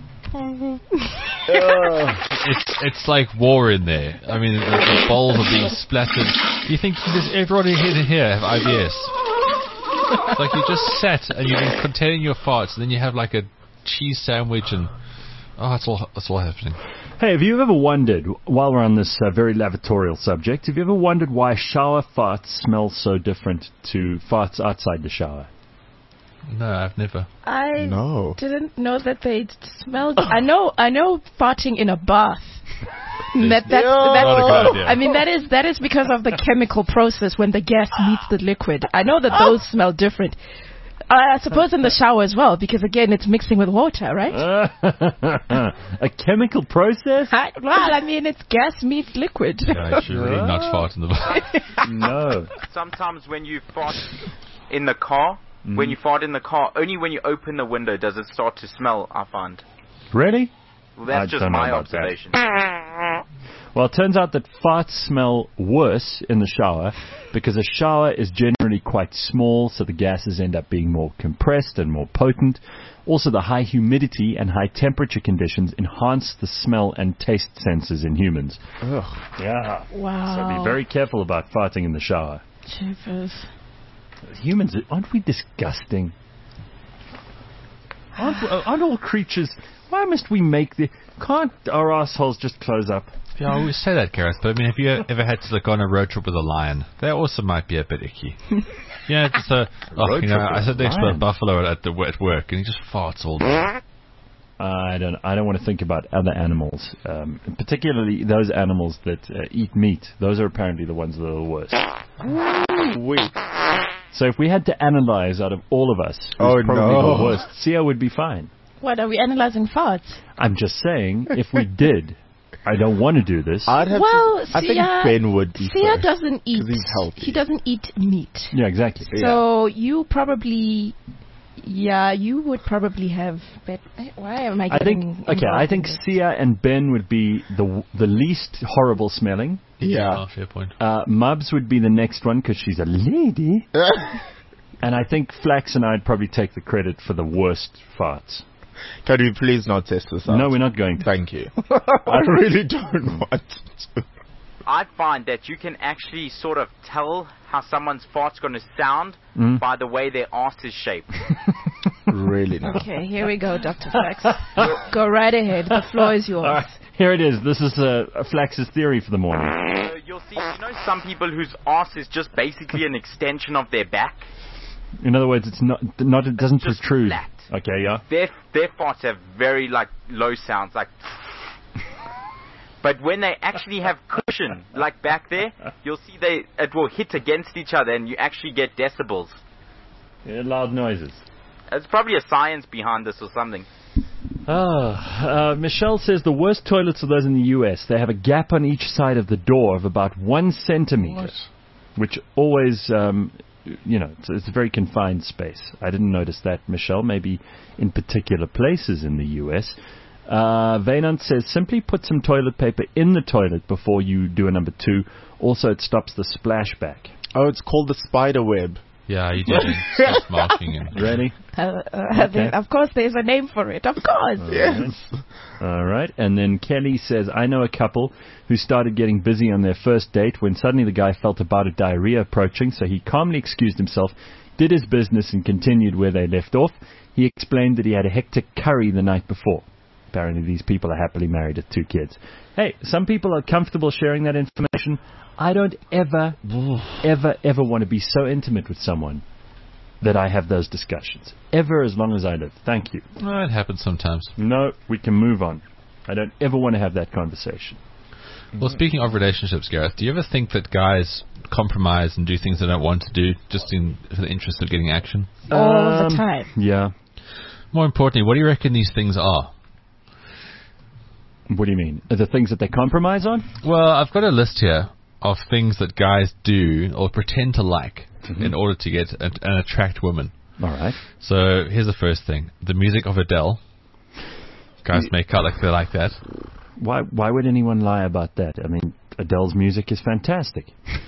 it's like war in there. I mean, the bowls are being splattered. You think everybody here have IBS? It's like you just sat and you've been containing your farts, and then you have like a cheese sandwich, and that's all happening. Hey, have you ever wondered, while we're on this very lavatorial subject, have you ever wondered why shower farts smell so different to farts outside the shower? No, I've never. I didn't know that they smelled. I know farting in a bath. That's not a good idea. I mean, that is because of the chemical process when the gas meets the liquid. I know that those smell different. I suppose in the shower as well, because again, it's mixing with water, right? A chemical process? It's gas meets liquid. Yeah, you should really not fart in the bath. No. Sometimes when you fart in the car, only when you open the window does it start to smell, I find. Really? Well, that's just my observation. Well, it turns out that farts smell worse in the shower because a shower is generally quite small, so the gases end up being more compressed and more potent. Also, the high humidity and high temperature conditions enhance the smell and taste senses in humans. Ugh. Yeah. Wow. So be very careful about farting in the shower. Jeepers. Humans, aren't we disgusting? Aren't all creatures... Why must we can't our assholes just close up? Yeah, I always say that, Gareth, but I mean, have you ever had to go on a road trip with a lion? That also might be a bit icky. Yeah, just I sat next to a buffalo at work, and he just farts all day. I don't want to think about other animals, particularly those animals that eat meat. Those are apparently the ones that are the worst. Wait. So if we had to analyze out of all of us, who's probably the worst, Sia would be fine. What, are we analyzing farts? I'm just saying, if we did, I don't want to do this. I think Ben would be Sia first, doesn't eat. 'cause he's healthy. He doesn't eat meat. Yeah, exactly. So you probably, you would probably have. Why am I getting? I think Sia and Ben would be the least horrible smelling. Yeah. Oh, fair point. Mubs would be the next one because she's a lady. And I think Flax and I'd probably take the credit for the worst farts. Can we please not test this out? No, we're not going to. Thank you. I really don't want to. I find that you can actually sort of tell how someone's fart's going to sound by the way their arse is shaped. Really not. Okay, here we go, Dr. Flax. Go right ahead. The floor is yours. All right, here it is. This is Flax's theory for the morning. So you'll see, some people whose arse is just basically an extension of their back. In other words, it's it doesn't Just protrude. flat. Okay, yeah. Their farts have very low sounds, but when they actually have cushion, like back there, you'll see it will hit against each other, and you actually get decibels. Yeah, loud noises. There's probably a science behind this or something. Michelle says the worst toilets are those in the US. They have a gap on each side of the door of about 1 centimeter, which always, it's a very confined space. I didn't notice that, Michelle. Maybe in particular places in the US. Vaynant says simply put some toilet paper in the toilet before you do a number 2. Also, it stops the splashback. Oh, it's called the spider web. Yeah, you did. Just marking it. Ready? Okay. Of course, there's a name for it. Of course. Yes. All right. And then Kelly says, I know a couple who started getting busy on their first date when suddenly the guy felt a bout of diarrhea approaching, so he calmly excused himself, did his business, and continued where they left off. He explained that he had a hectic curry the night before. Apparently these people are happily married with 2 kids. Hey, some people are comfortable sharing that information. I don't ever want to be so intimate with someone that I have those discussions. Ever, as long as I live. Thank you. Well, it happens sometimes. No, we can move on. I don't ever want to have that conversation. Well, speaking of relationships, Gareth, do you ever think that guys compromise and do things they don't want to do just for the interest of getting action? All the time. Yeah. More importantly, what do you reckon these things are? What do you mean? The things that they compromise on? Well, I've got a list here of things that guys do or pretend to like in order to get and attract women. All right. So here's the first thing. The music of Adele. Guys make out like they like that. Why would anyone lie about that? I mean, Adele's music is fantastic.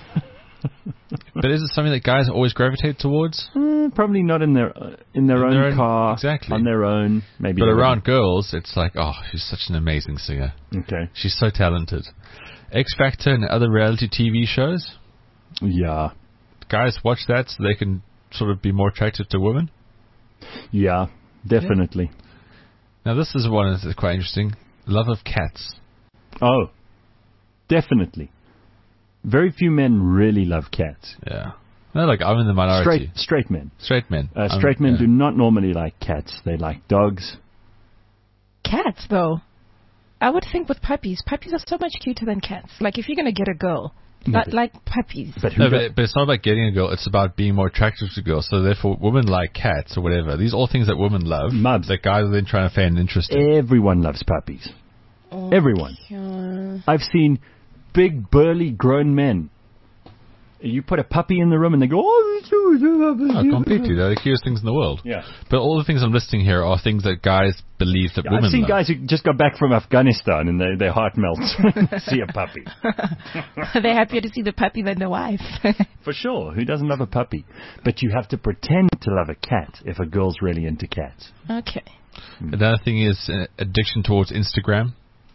But is it something that guys always gravitate towards? Probably not in their own car. Exactly. On their own. Maybe. But around girls, it's like, oh, she's such an amazing singer. Okay. She's so talented. X Factor and other reality TV shows. Yeah. Guys watch that so they can sort of be more attractive to women. Yeah, definitely. Yeah. Now this is one that's quite interesting. Love of cats. Oh, definitely. Very few men really love cats. Yeah. No, like I'm in the minority. Straight men. Straight men. Straight men do not normally like cats. They like dogs. Cats, though. I would think with puppies. Puppies are so much cuter than cats. Like, if you're going to get a girl, like puppies. But it's not about getting a girl. It's about being more attractive to girls. So therefore, women like cats or whatever. These are all things that women love. Mubs. That guys are then trying to find interest in. Everyone loves puppies. Everyone. Yeah. I've seen big, burly, grown men. You put a puppy in the room and they go, Oh, completely. They're the cutest things in the world. Yeah. But all the things I'm listing here are things that guys believe that women I've seen love. guys who just got back from Afghanistan and their heart melts when they see a puppy. They're happier to see the puppy than the wife. For sure. Who doesn't love a puppy? But you have to pretend to love a cat if a girl's really into cats. Okay. Another thing is addiction towards Instagram.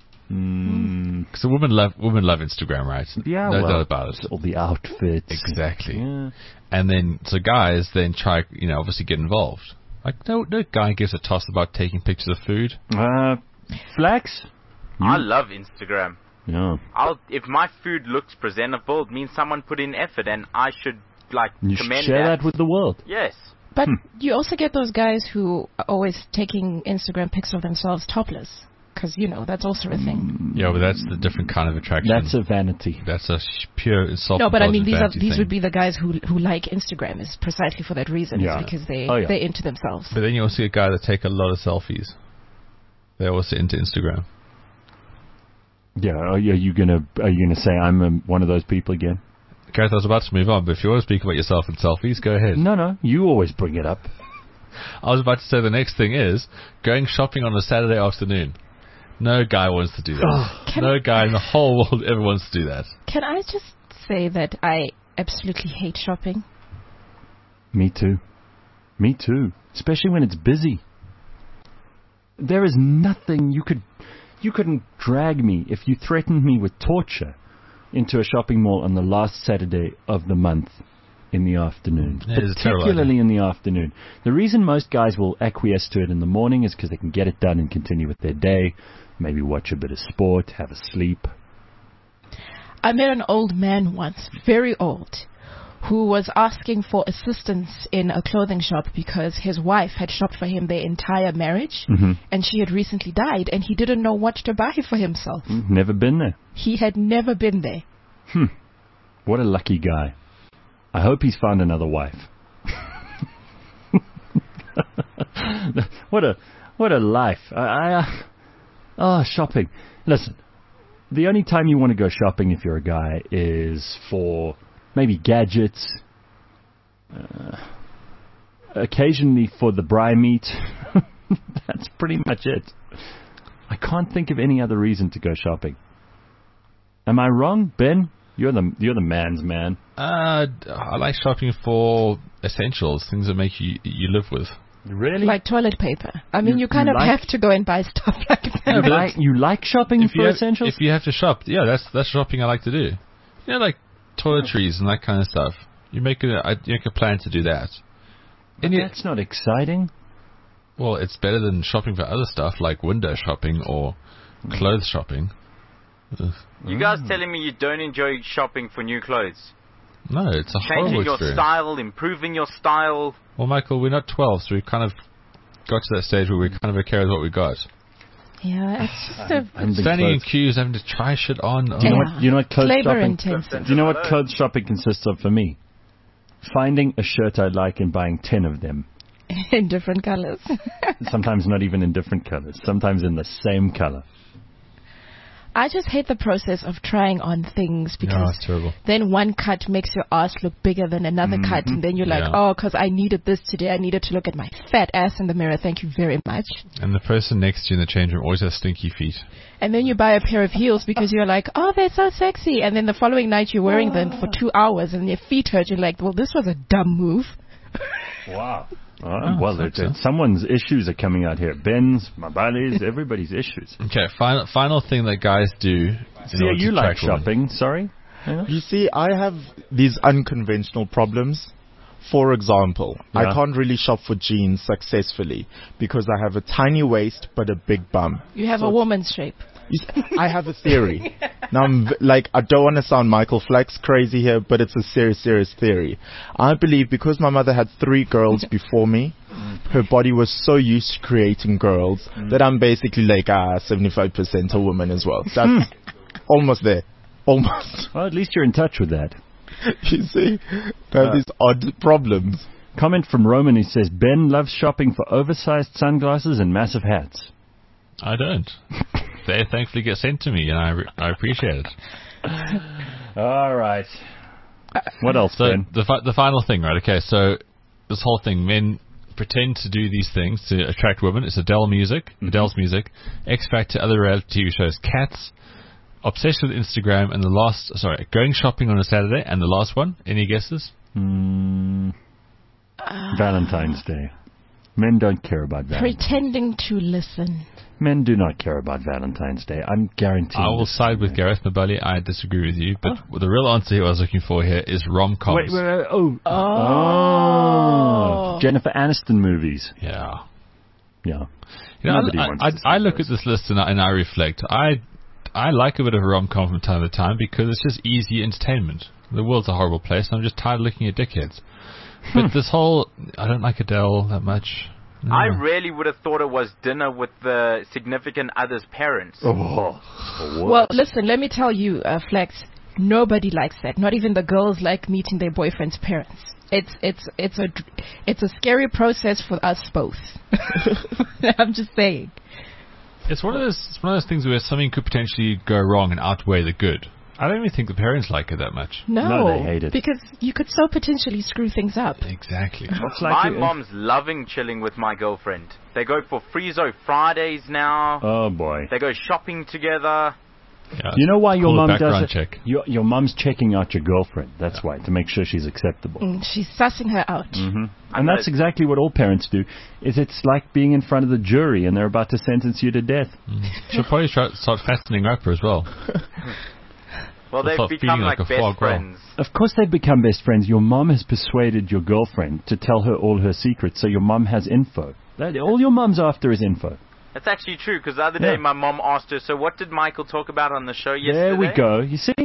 Because women love Instagram, right? Yeah, no doubt about it. All the outfits. Exactly. Yeah. And then, so guys then try, obviously get involved. Like, no guy gives a toss about taking pictures of food. Flax? I love Instagram. Yeah. If my food looks presentable, it means someone put in effort, and I should You should commend share that with the world. Yes. But you also get those guys who are always taking Instagram pics of themselves topless. Because, that's also a thing. Yeah, but that's the different kind of attraction. That's a vanity. That's a pure self. No, but I mean, vanity these thing. would be the guys who like Instagram is precisely for that reason. Yeah. It's because they're into themselves. But then you also get guys that take a lot of selfies. They're also into Instagram. Yeah. Are you gonna say I'm one of those people again? Gareth, I was about to move on, but if you want to speak about yourself and selfies, go ahead. No. You always bring it up. I was about to say the next thing is going shopping on a Saturday afternoon. No guy wants to do that. No guy in the whole world ever wants to do that. Can I just say that I absolutely hate shopping? Me too. Especially when it's busy. There is nothing you couldn't drag me if you threatened me with torture into a shopping mall on the last Saturday of the month in the afternoon. It is a terrible Particularly in the afternoon. The reason most guys will acquiesce to it in the morning is because they can get it done and continue with their day. Maybe watch a bit of sport, have a sleep. I met an old man once, very old, who was asking for assistance in a clothing shop because his wife had shopped for him their entire marriage, and she had recently died, and he didn't know what to buy for himself. Never been there. He had never been there. What a lucky guy. I hope he's found another wife. What a life. Shopping. Listen, the only time you want to go shopping if you're a guy is for maybe gadgets, occasionally for the braai meat. That's pretty much it. I can't think of any other reason to go shopping. Am I wrong, Ben? You're the man's man. I like shopping for essentials, things that make you live with. Really? Like toilet paper. I mean, you kind of have to go and buy stuff like that. You like shopping for essentials? If you have to shop, yeah, that's shopping I like to do. Like toiletries and that kind of stuff. You make a plan to do that. And that's not exciting. Well, it's better than shopping for other stuff like window shopping or clothes shopping. Ugh. You guys telling me you don't enjoy shopping for new clothes? No, it's a horrible Changing your experience. style, improving your style. Well, Michael, we're not 12, so we've kind of got to that stage where we're kind of okay with what we got. Yeah, it's just Standing in queues, having to try shit on. Do you know what clothes labor shopping? intensive. Do you know what clothes shopping consists of for me? Finding a shirt I like and buying 10 of them. in different colors. Sometimes not even in different colors. Sometimes in the same color. I just hate the process of trying on things because it's terrible. then one cut makes your ass look bigger than another cut, and then you're like, because I needed this today, I needed to look at my fat ass in the mirror, thank you very much. And the person next to you in the change room always has stinky feet. And then you buy a pair of heels because you're like, oh, they're so sexy, and then the following night you're wearing them for 2 hours and your feet hurt, you're like, well, this was a dumb move. Wow. Well, someone's issues are coming out here. Ben's, Mabali's, everybody's issues. Okay, final thing that guys do. See, you like shopping, sorry? Yeah. You see, I have these unconventional problems. For example, I can't really shop for jeans successfully because I have a tiny waist but a big bum. You have a woman's shape. I have a theory. Now, I don't want to sound Michael Flex crazy here, but it's a serious theory. I believe because my mother had 3 girls before me, her body was so used to creating girls that I'm basically 75% a woman as well. That's almost there. Almost. Well, at least you're in touch with that. You see? I have these odd problems. Comment from Roman, he says, Ben loves shopping for oversized sunglasses and massive hats. I don't. They thankfully get sent to me, and I appreciate it. All right. What else, So Ben? the final thing, right? Okay, so this whole thing, men pretend to do these things to attract women. It's Adele's music, X Factor, other reality TV shows, Cats, obsessed with Instagram, and going shopping on a Saturday, and the last one. Any guesses? Valentine's Day. Men don't care about Valentine's Day. Pretending to listen. Men do not care about Valentine's Day. I'm guaranteeing. I will side with Gareth Mabali. I disagree with you, but the real answer I was looking for here is rom-coms. Wait, Jennifer Aniston movies. Yeah. Yeah. You know, Nobody wants to see I look those. at this list and I reflect. I I like a bit of a rom-com from time to time because it's just easy entertainment. The world's a horrible place, and I'm just tired of looking at dickheads. But this whole, I don't like Adele that much. No. I really would have thought it was dinner with the significant other's parents. Well, listen, let me tell you, Flex, nobody likes that. Not even the girls like meeting their boyfriend's parents. It's a scary process for us both. I'm just saying. It's one of those things where something could potentially go wrong and outweigh the good. I don't even think the parents like it that much. No, they hate it. Because you could so potentially screw things up. Exactly. My mom's loving chilling with my girlfriend. They go for Friezo Fridays now. Oh boy. They go shopping together. Yeah, You know why your cool mum does background it? check. Your mum's checking out your girlfriend. That's why, to make sure she's acceptable. She's sussing her out. And that's exactly what all parents do. Is it's like being in front of the jury and they're about to sentence you to death. She'll probably start fattening her up as well. Well, They'll they've start become feeding like like a foie best gras. friends. Of course they've become best friends. Your mum has persuaded your girlfriend to tell her all her secrets, so your mum has info. All your mum's after is info. That's actually true, because the other day my mom asked her, so what did Michael talk about on the show yesterday? There we go. You see?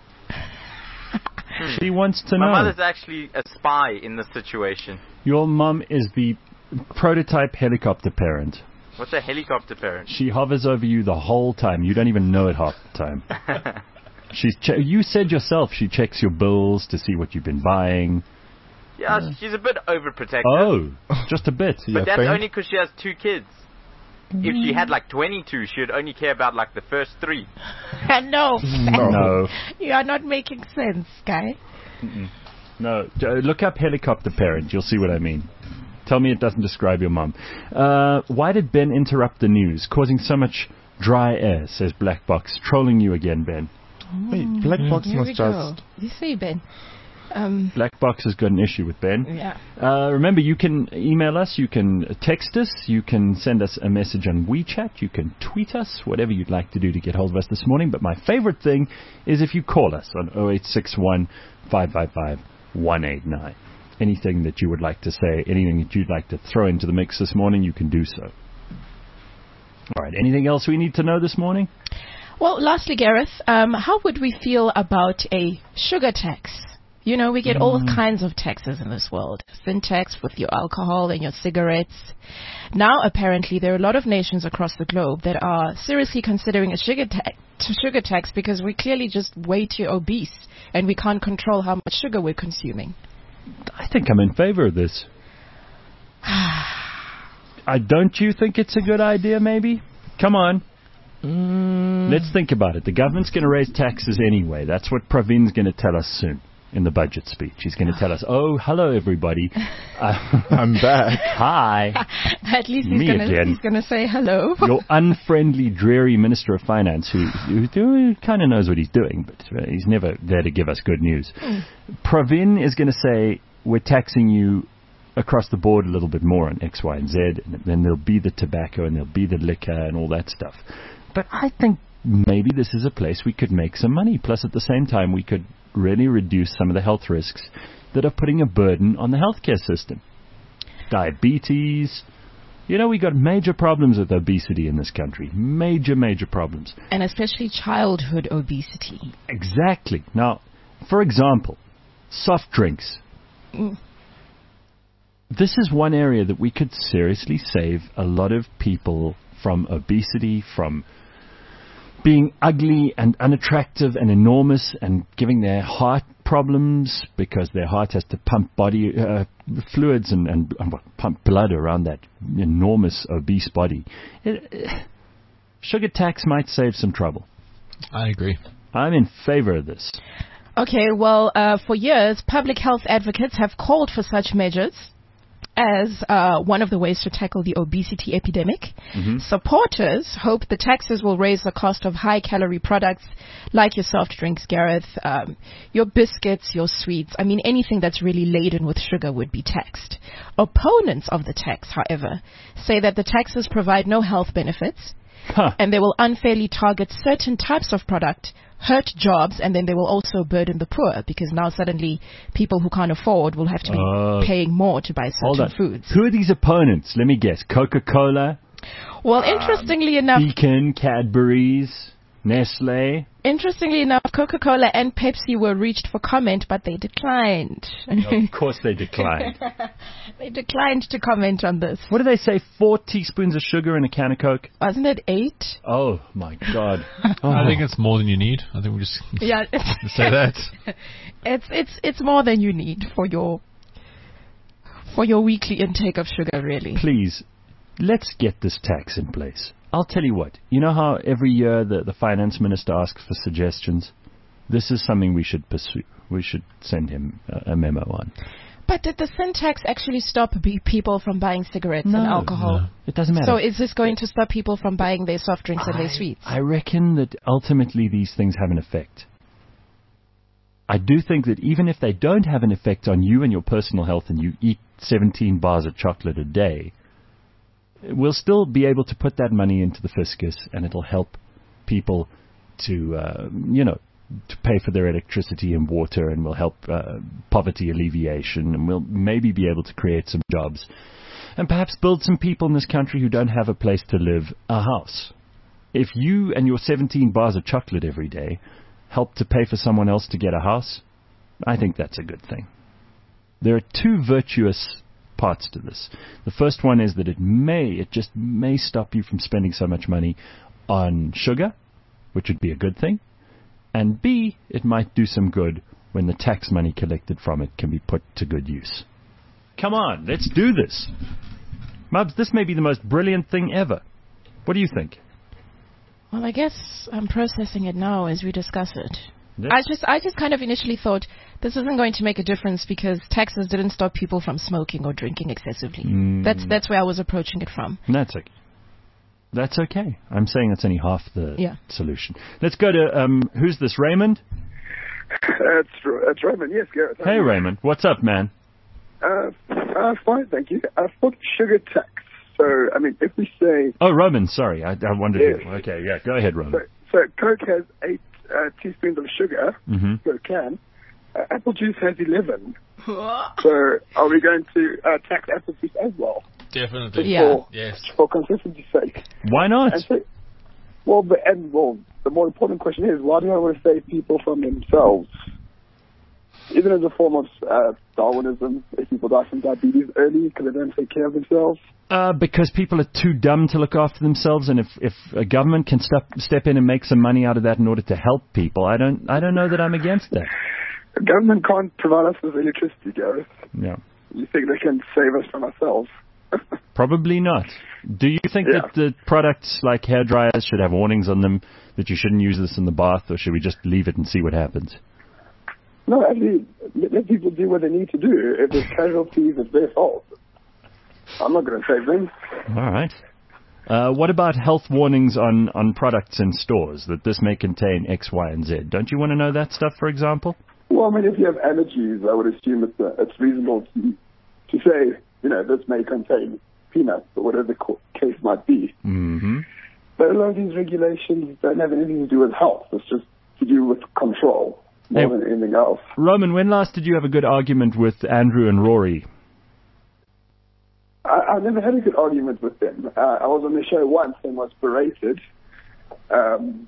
She wants to know. My mother's actually a spy in this situation. Your mum is the prototype helicopter parent. What's a helicopter parent? She hovers over you the whole time. You don't even know it half the time. You said yourself she checks your bills to see what you've been buying. Yeah, she's a bit overprotective. Oh, just a bit. But that's only because she has 2 kids. If she had like 22, she would only care about like the first 3. No. No. You are not making sense, guy. No. Look up helicopter parent. You'll see what I mean. Tell me it doesn't describe your mum. Why did Ben interrupt the news, causing so much dry air, says Black Box. Trolling you again, Ben. Wait, Black Box Here we must go. just... You see, Ben. Black Box has got an issue with Ben. Yeah. Remember, you can email us, you can text us, you can send us a message on WeChat, you can tweet us, whatever you'd like to do to get hold of us this morning. But my favorite thing is if you call us on 0861 555 189. Anything that you would like to say, anything that you'd like to throw into the mix this morning, you can do so. All right, anything else we need to know this morning? Well, lastly, Gareth, how would we feel about a sugar tax? You know, we get all kinds of taxes in this world. Sin tax with your alcohol and your cigarettes. Now, apparently, there are a lot of nations across the globe that are seriously considering a sugar tax because we're clearly just way too obese and we can't control how much sugar we're consuming. I think I'm in favor of this. Don't you think it's a good idea, maybe? Come on. Let's think about it. The government's going to raise taxes anyway. That's what Pravin's going to tell us soon in the budget speech. He's going to tell us, oh, hello, everybody. I'm back. Hi. At least he's going to say hello. Your unfriendly, dreary Minister of Finance, who kind of knows what he's doing, but he's never there to give us good news. Pravin is going to say, we're taxing you across the board a little bit more on X, Y, and Z, and then there'll be the tobacco and there'll be the liquor and all that stuff. But I think maybe this is a place we could make some money. Plus, at the same time, we could really reduce some of the health risks that are putting a burden on the healthcare system. Diabetes. You know, we got major problems with obesity in this country. Major, major problems. And especially childhood obesity. Exactly. Now, for example, soft drinks. This is one area that we could seriously save a lot of people from obesity, from being ugly and unattractive and enormous and giving their heart problems because their heart has to pump body fluids and pump blood around that enormous obese body. Sugar tax might save some trouble. I agree. I'm in favor of this. Okay, well, for years, public health advocates have called for such measures as one of the ways to tackle the obesity epidemic. Supporters hope the taxes will raise the cost of high-calorie products like your soft drinks, Gareth, your biscuits, your sweets. I mean, anything that's really laden with sugar would be taxed. Opponents of the tax, however, say that the taxes provide no health benefits, and they will unfairly target certain types of product, hurt jobs, and then they will also burden the poor because now suddenly people who can't afford will have to be paying more to buy certain foods. Who are these opponents? Let me guess. Coca-Cola? Well, interestingly enough... Beacon, Cadbury's? Nestle. Interestingly enough, Coca-Cola and Pepsi were reached for comment, but they declined. Of course they declined. They declined to comment on this. What do they say? 4 teaspoons of sugar in a can of Coke? Wasn't it 8? Oh, my God. I think it's more than you need. I think we just Yeah. say that. It's more than you need for your weekly intake of sugar, really. Please, let's get this tax in place. I'll tell you what. You know how every year the finance minister asks for suggestions? This is something we should pursue. We should send him a memo on. But did the sin tax actually stop people from buying cigarettes and alcohol? No, it doesn't matter. So is this going to stop people from buying their soft drinks and their sweets? I reckon that ultimately these things have an effect. I do think that even if they don't have an effect on you and your personal health and you eat 17 bars of chocolate a day, we'll still be able to put that money into the fiscus, and it'll help people to, to pay for their electricity and water, and will help poverty alleviation, and we'll maybe be able to create some jobs, and perhaps build some people in this country who don't have a place to live a house. If you and your 17 bars of chocolate every day help to pay for someone else to get a house, I think that's a good thing. There are 2 virtuous parts to this. The first one is that it just may stop you from spending so much money on sugar, which would be a good thing. And B, it might do some good when the tax money collected from it can be put to good use. Come on, let's do this. Mubs, this may be the most brilliant thing ever. What do you think? Well, I guess I'm processing it now as we discuss it. Yes. I just kind of initially thought this isn't going to make a difference because taxes didn't stop people from smoking or drinking excessively. That's where I was approaching it from. That's okay. That's okay. I'm saying that's only half the solution. Let's go to, who's this, Raymond? It's Raymond, yes, Gareth. Hey, Raymond. What's up, man? Fine, thank you. For sugar tax. So, I mean, if we say... Oh, Roman, sorry. I wondered. Yes. Okay, yeah, go ahead, Roman. So Coke has 8 teaspoons of sugar per can. Apple juice has 11. So are we going to tax apple juice as well? Definitely. Yeah. Yes. For consistency's sake. Why not? And so, the more important question is, why do I want to save people from themselves? Even as a form of Darwinism, if people die from diabetes early because they don't take care of themselves. Because people are too dumb to look after themselves, and if a government can step in and make some money out of that in order to help people, I don't know that I'm against that. The government can't provide us with electricity, Gareth. Yeah. You think they can save us from ourselves? Probably not. Do you think that the products like hair dryers should have warnings on them that you shouldn't use this in the bath, or should we just leave it and see what happens? No, actually, let people do what they need to do. If there's casualties, it's their fault. I'm not going to save them. All right. What about health warnings on products in stores, that this may contain X, Y, and Z? Don't you want to know that stuff, for example? Well, I mean, if you have allergies, I would assume it's reasonable to say, this may contain peanuts or whatever the case might be. Mm-hmm. But a lot of these regulations don't have anything to do with health. It's just to do with control more than anything else. Roman, when last did you have a good argument with Andrew and Rory? I never had a good argument with them. I was on the show once and was berated. And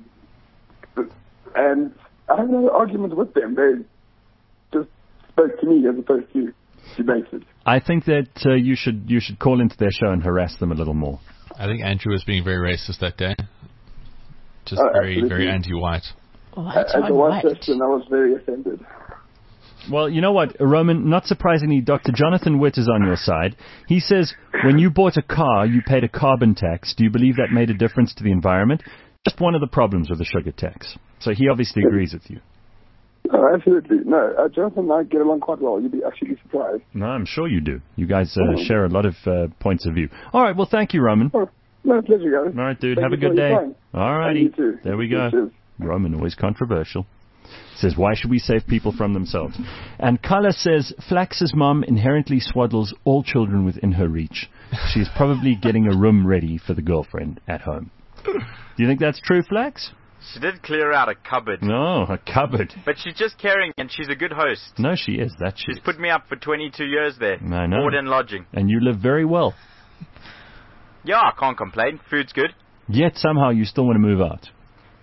I had no argument with them. They just spoke to me as opposed to debated. I think that you should call into their show and harass them a little more. I think Andrew was being very racist that day. Just very anti-white. As a white person, I was very offended. Well, you know what, Roman, not surprisingly, Dr. Jonathan Witt is on your side. He says when you bought a car, you paid a carbon tax. Do you believe that made a difference to the environment? Just one of the problems with the sugar tax. So he obviously agrees with you. No, absolutely. No, Jonathan and I get along quite well. You'd be actually surprised. No, I'm sure you do. You guys share a lot of points of view. All right, well, thank you, Roman. Oh, no, pleasure, guys. All right, dude, have a good day. All righty. You too. There we go. Cheers. Roman, always controversial. Says, why should we save people from themselves? And Kala says, Flax's mom inherently swaddles all children within her reach. She's probably getting a room ready for the girlfriend at home. Do you think that's true, Flax? She did clear out a cupboard. No, a cupboard. But she's just caring, and she's a good host. No, she is. She's put me up for 22 years there. I know. Board and lodging. And you live very well. Yeah, I can't complain. Food's good. Yet somehow you still want to move out.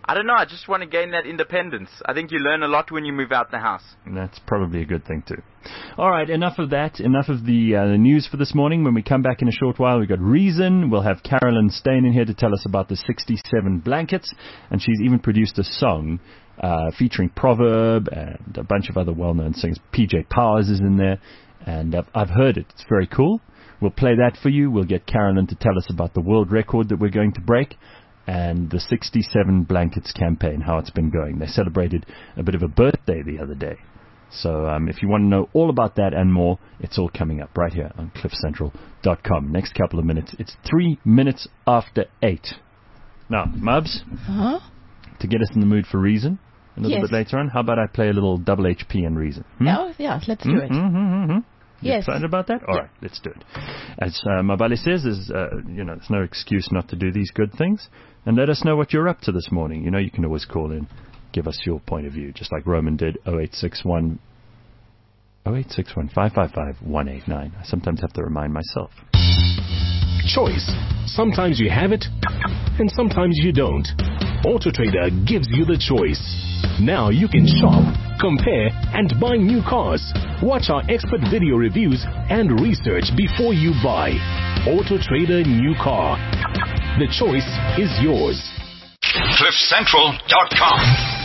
I don't know. I just want to gain that independence. I think you learn a lot when you move out the house. And that's probably a good thing too. All right, enough of that. Enough of the news for this morning. When we come back in a short while, we've got Reason. We'll have Carolyn Stain in here to tell us about the 67 blankets. And she's even produced a song featuring Proverb and a bunch of other well-known singers. PJ Powers is in there. And I've heard it. It's very cool. We'll play that for you. We'll get Carolyn to tell us about the world record that we're going to break. And the 67 Blankets campaign, how it's been going. They celebrated a bit of a birthday the other day. So if you want to know all about that and more, it's all coming up right here on cliffcentral.com. Next couple of minutes. It's 3 minutes after 8. Now, Mubs, to get us in the mood for Reason a little bit later on, how about I play a little double HP and Reason? Oh, yeah, let's do it. You excited about that? All right, let's do it. As Mabali says, there's no excuse not to do these good things. And let us know what you're up to this morning. You know, you can always call in, give us your point of view, just like Roman did, 0861 555 189. I sometimes have to remind myself. Choice. Sometimes you have it, and sometimes you don't. AutoTrader gives you the choice. Now you can shop, compare, and buy new cars. Watch our expert video reviews and research before you buy. AutoTrader New Car. The choice is yours. CliffCentral.com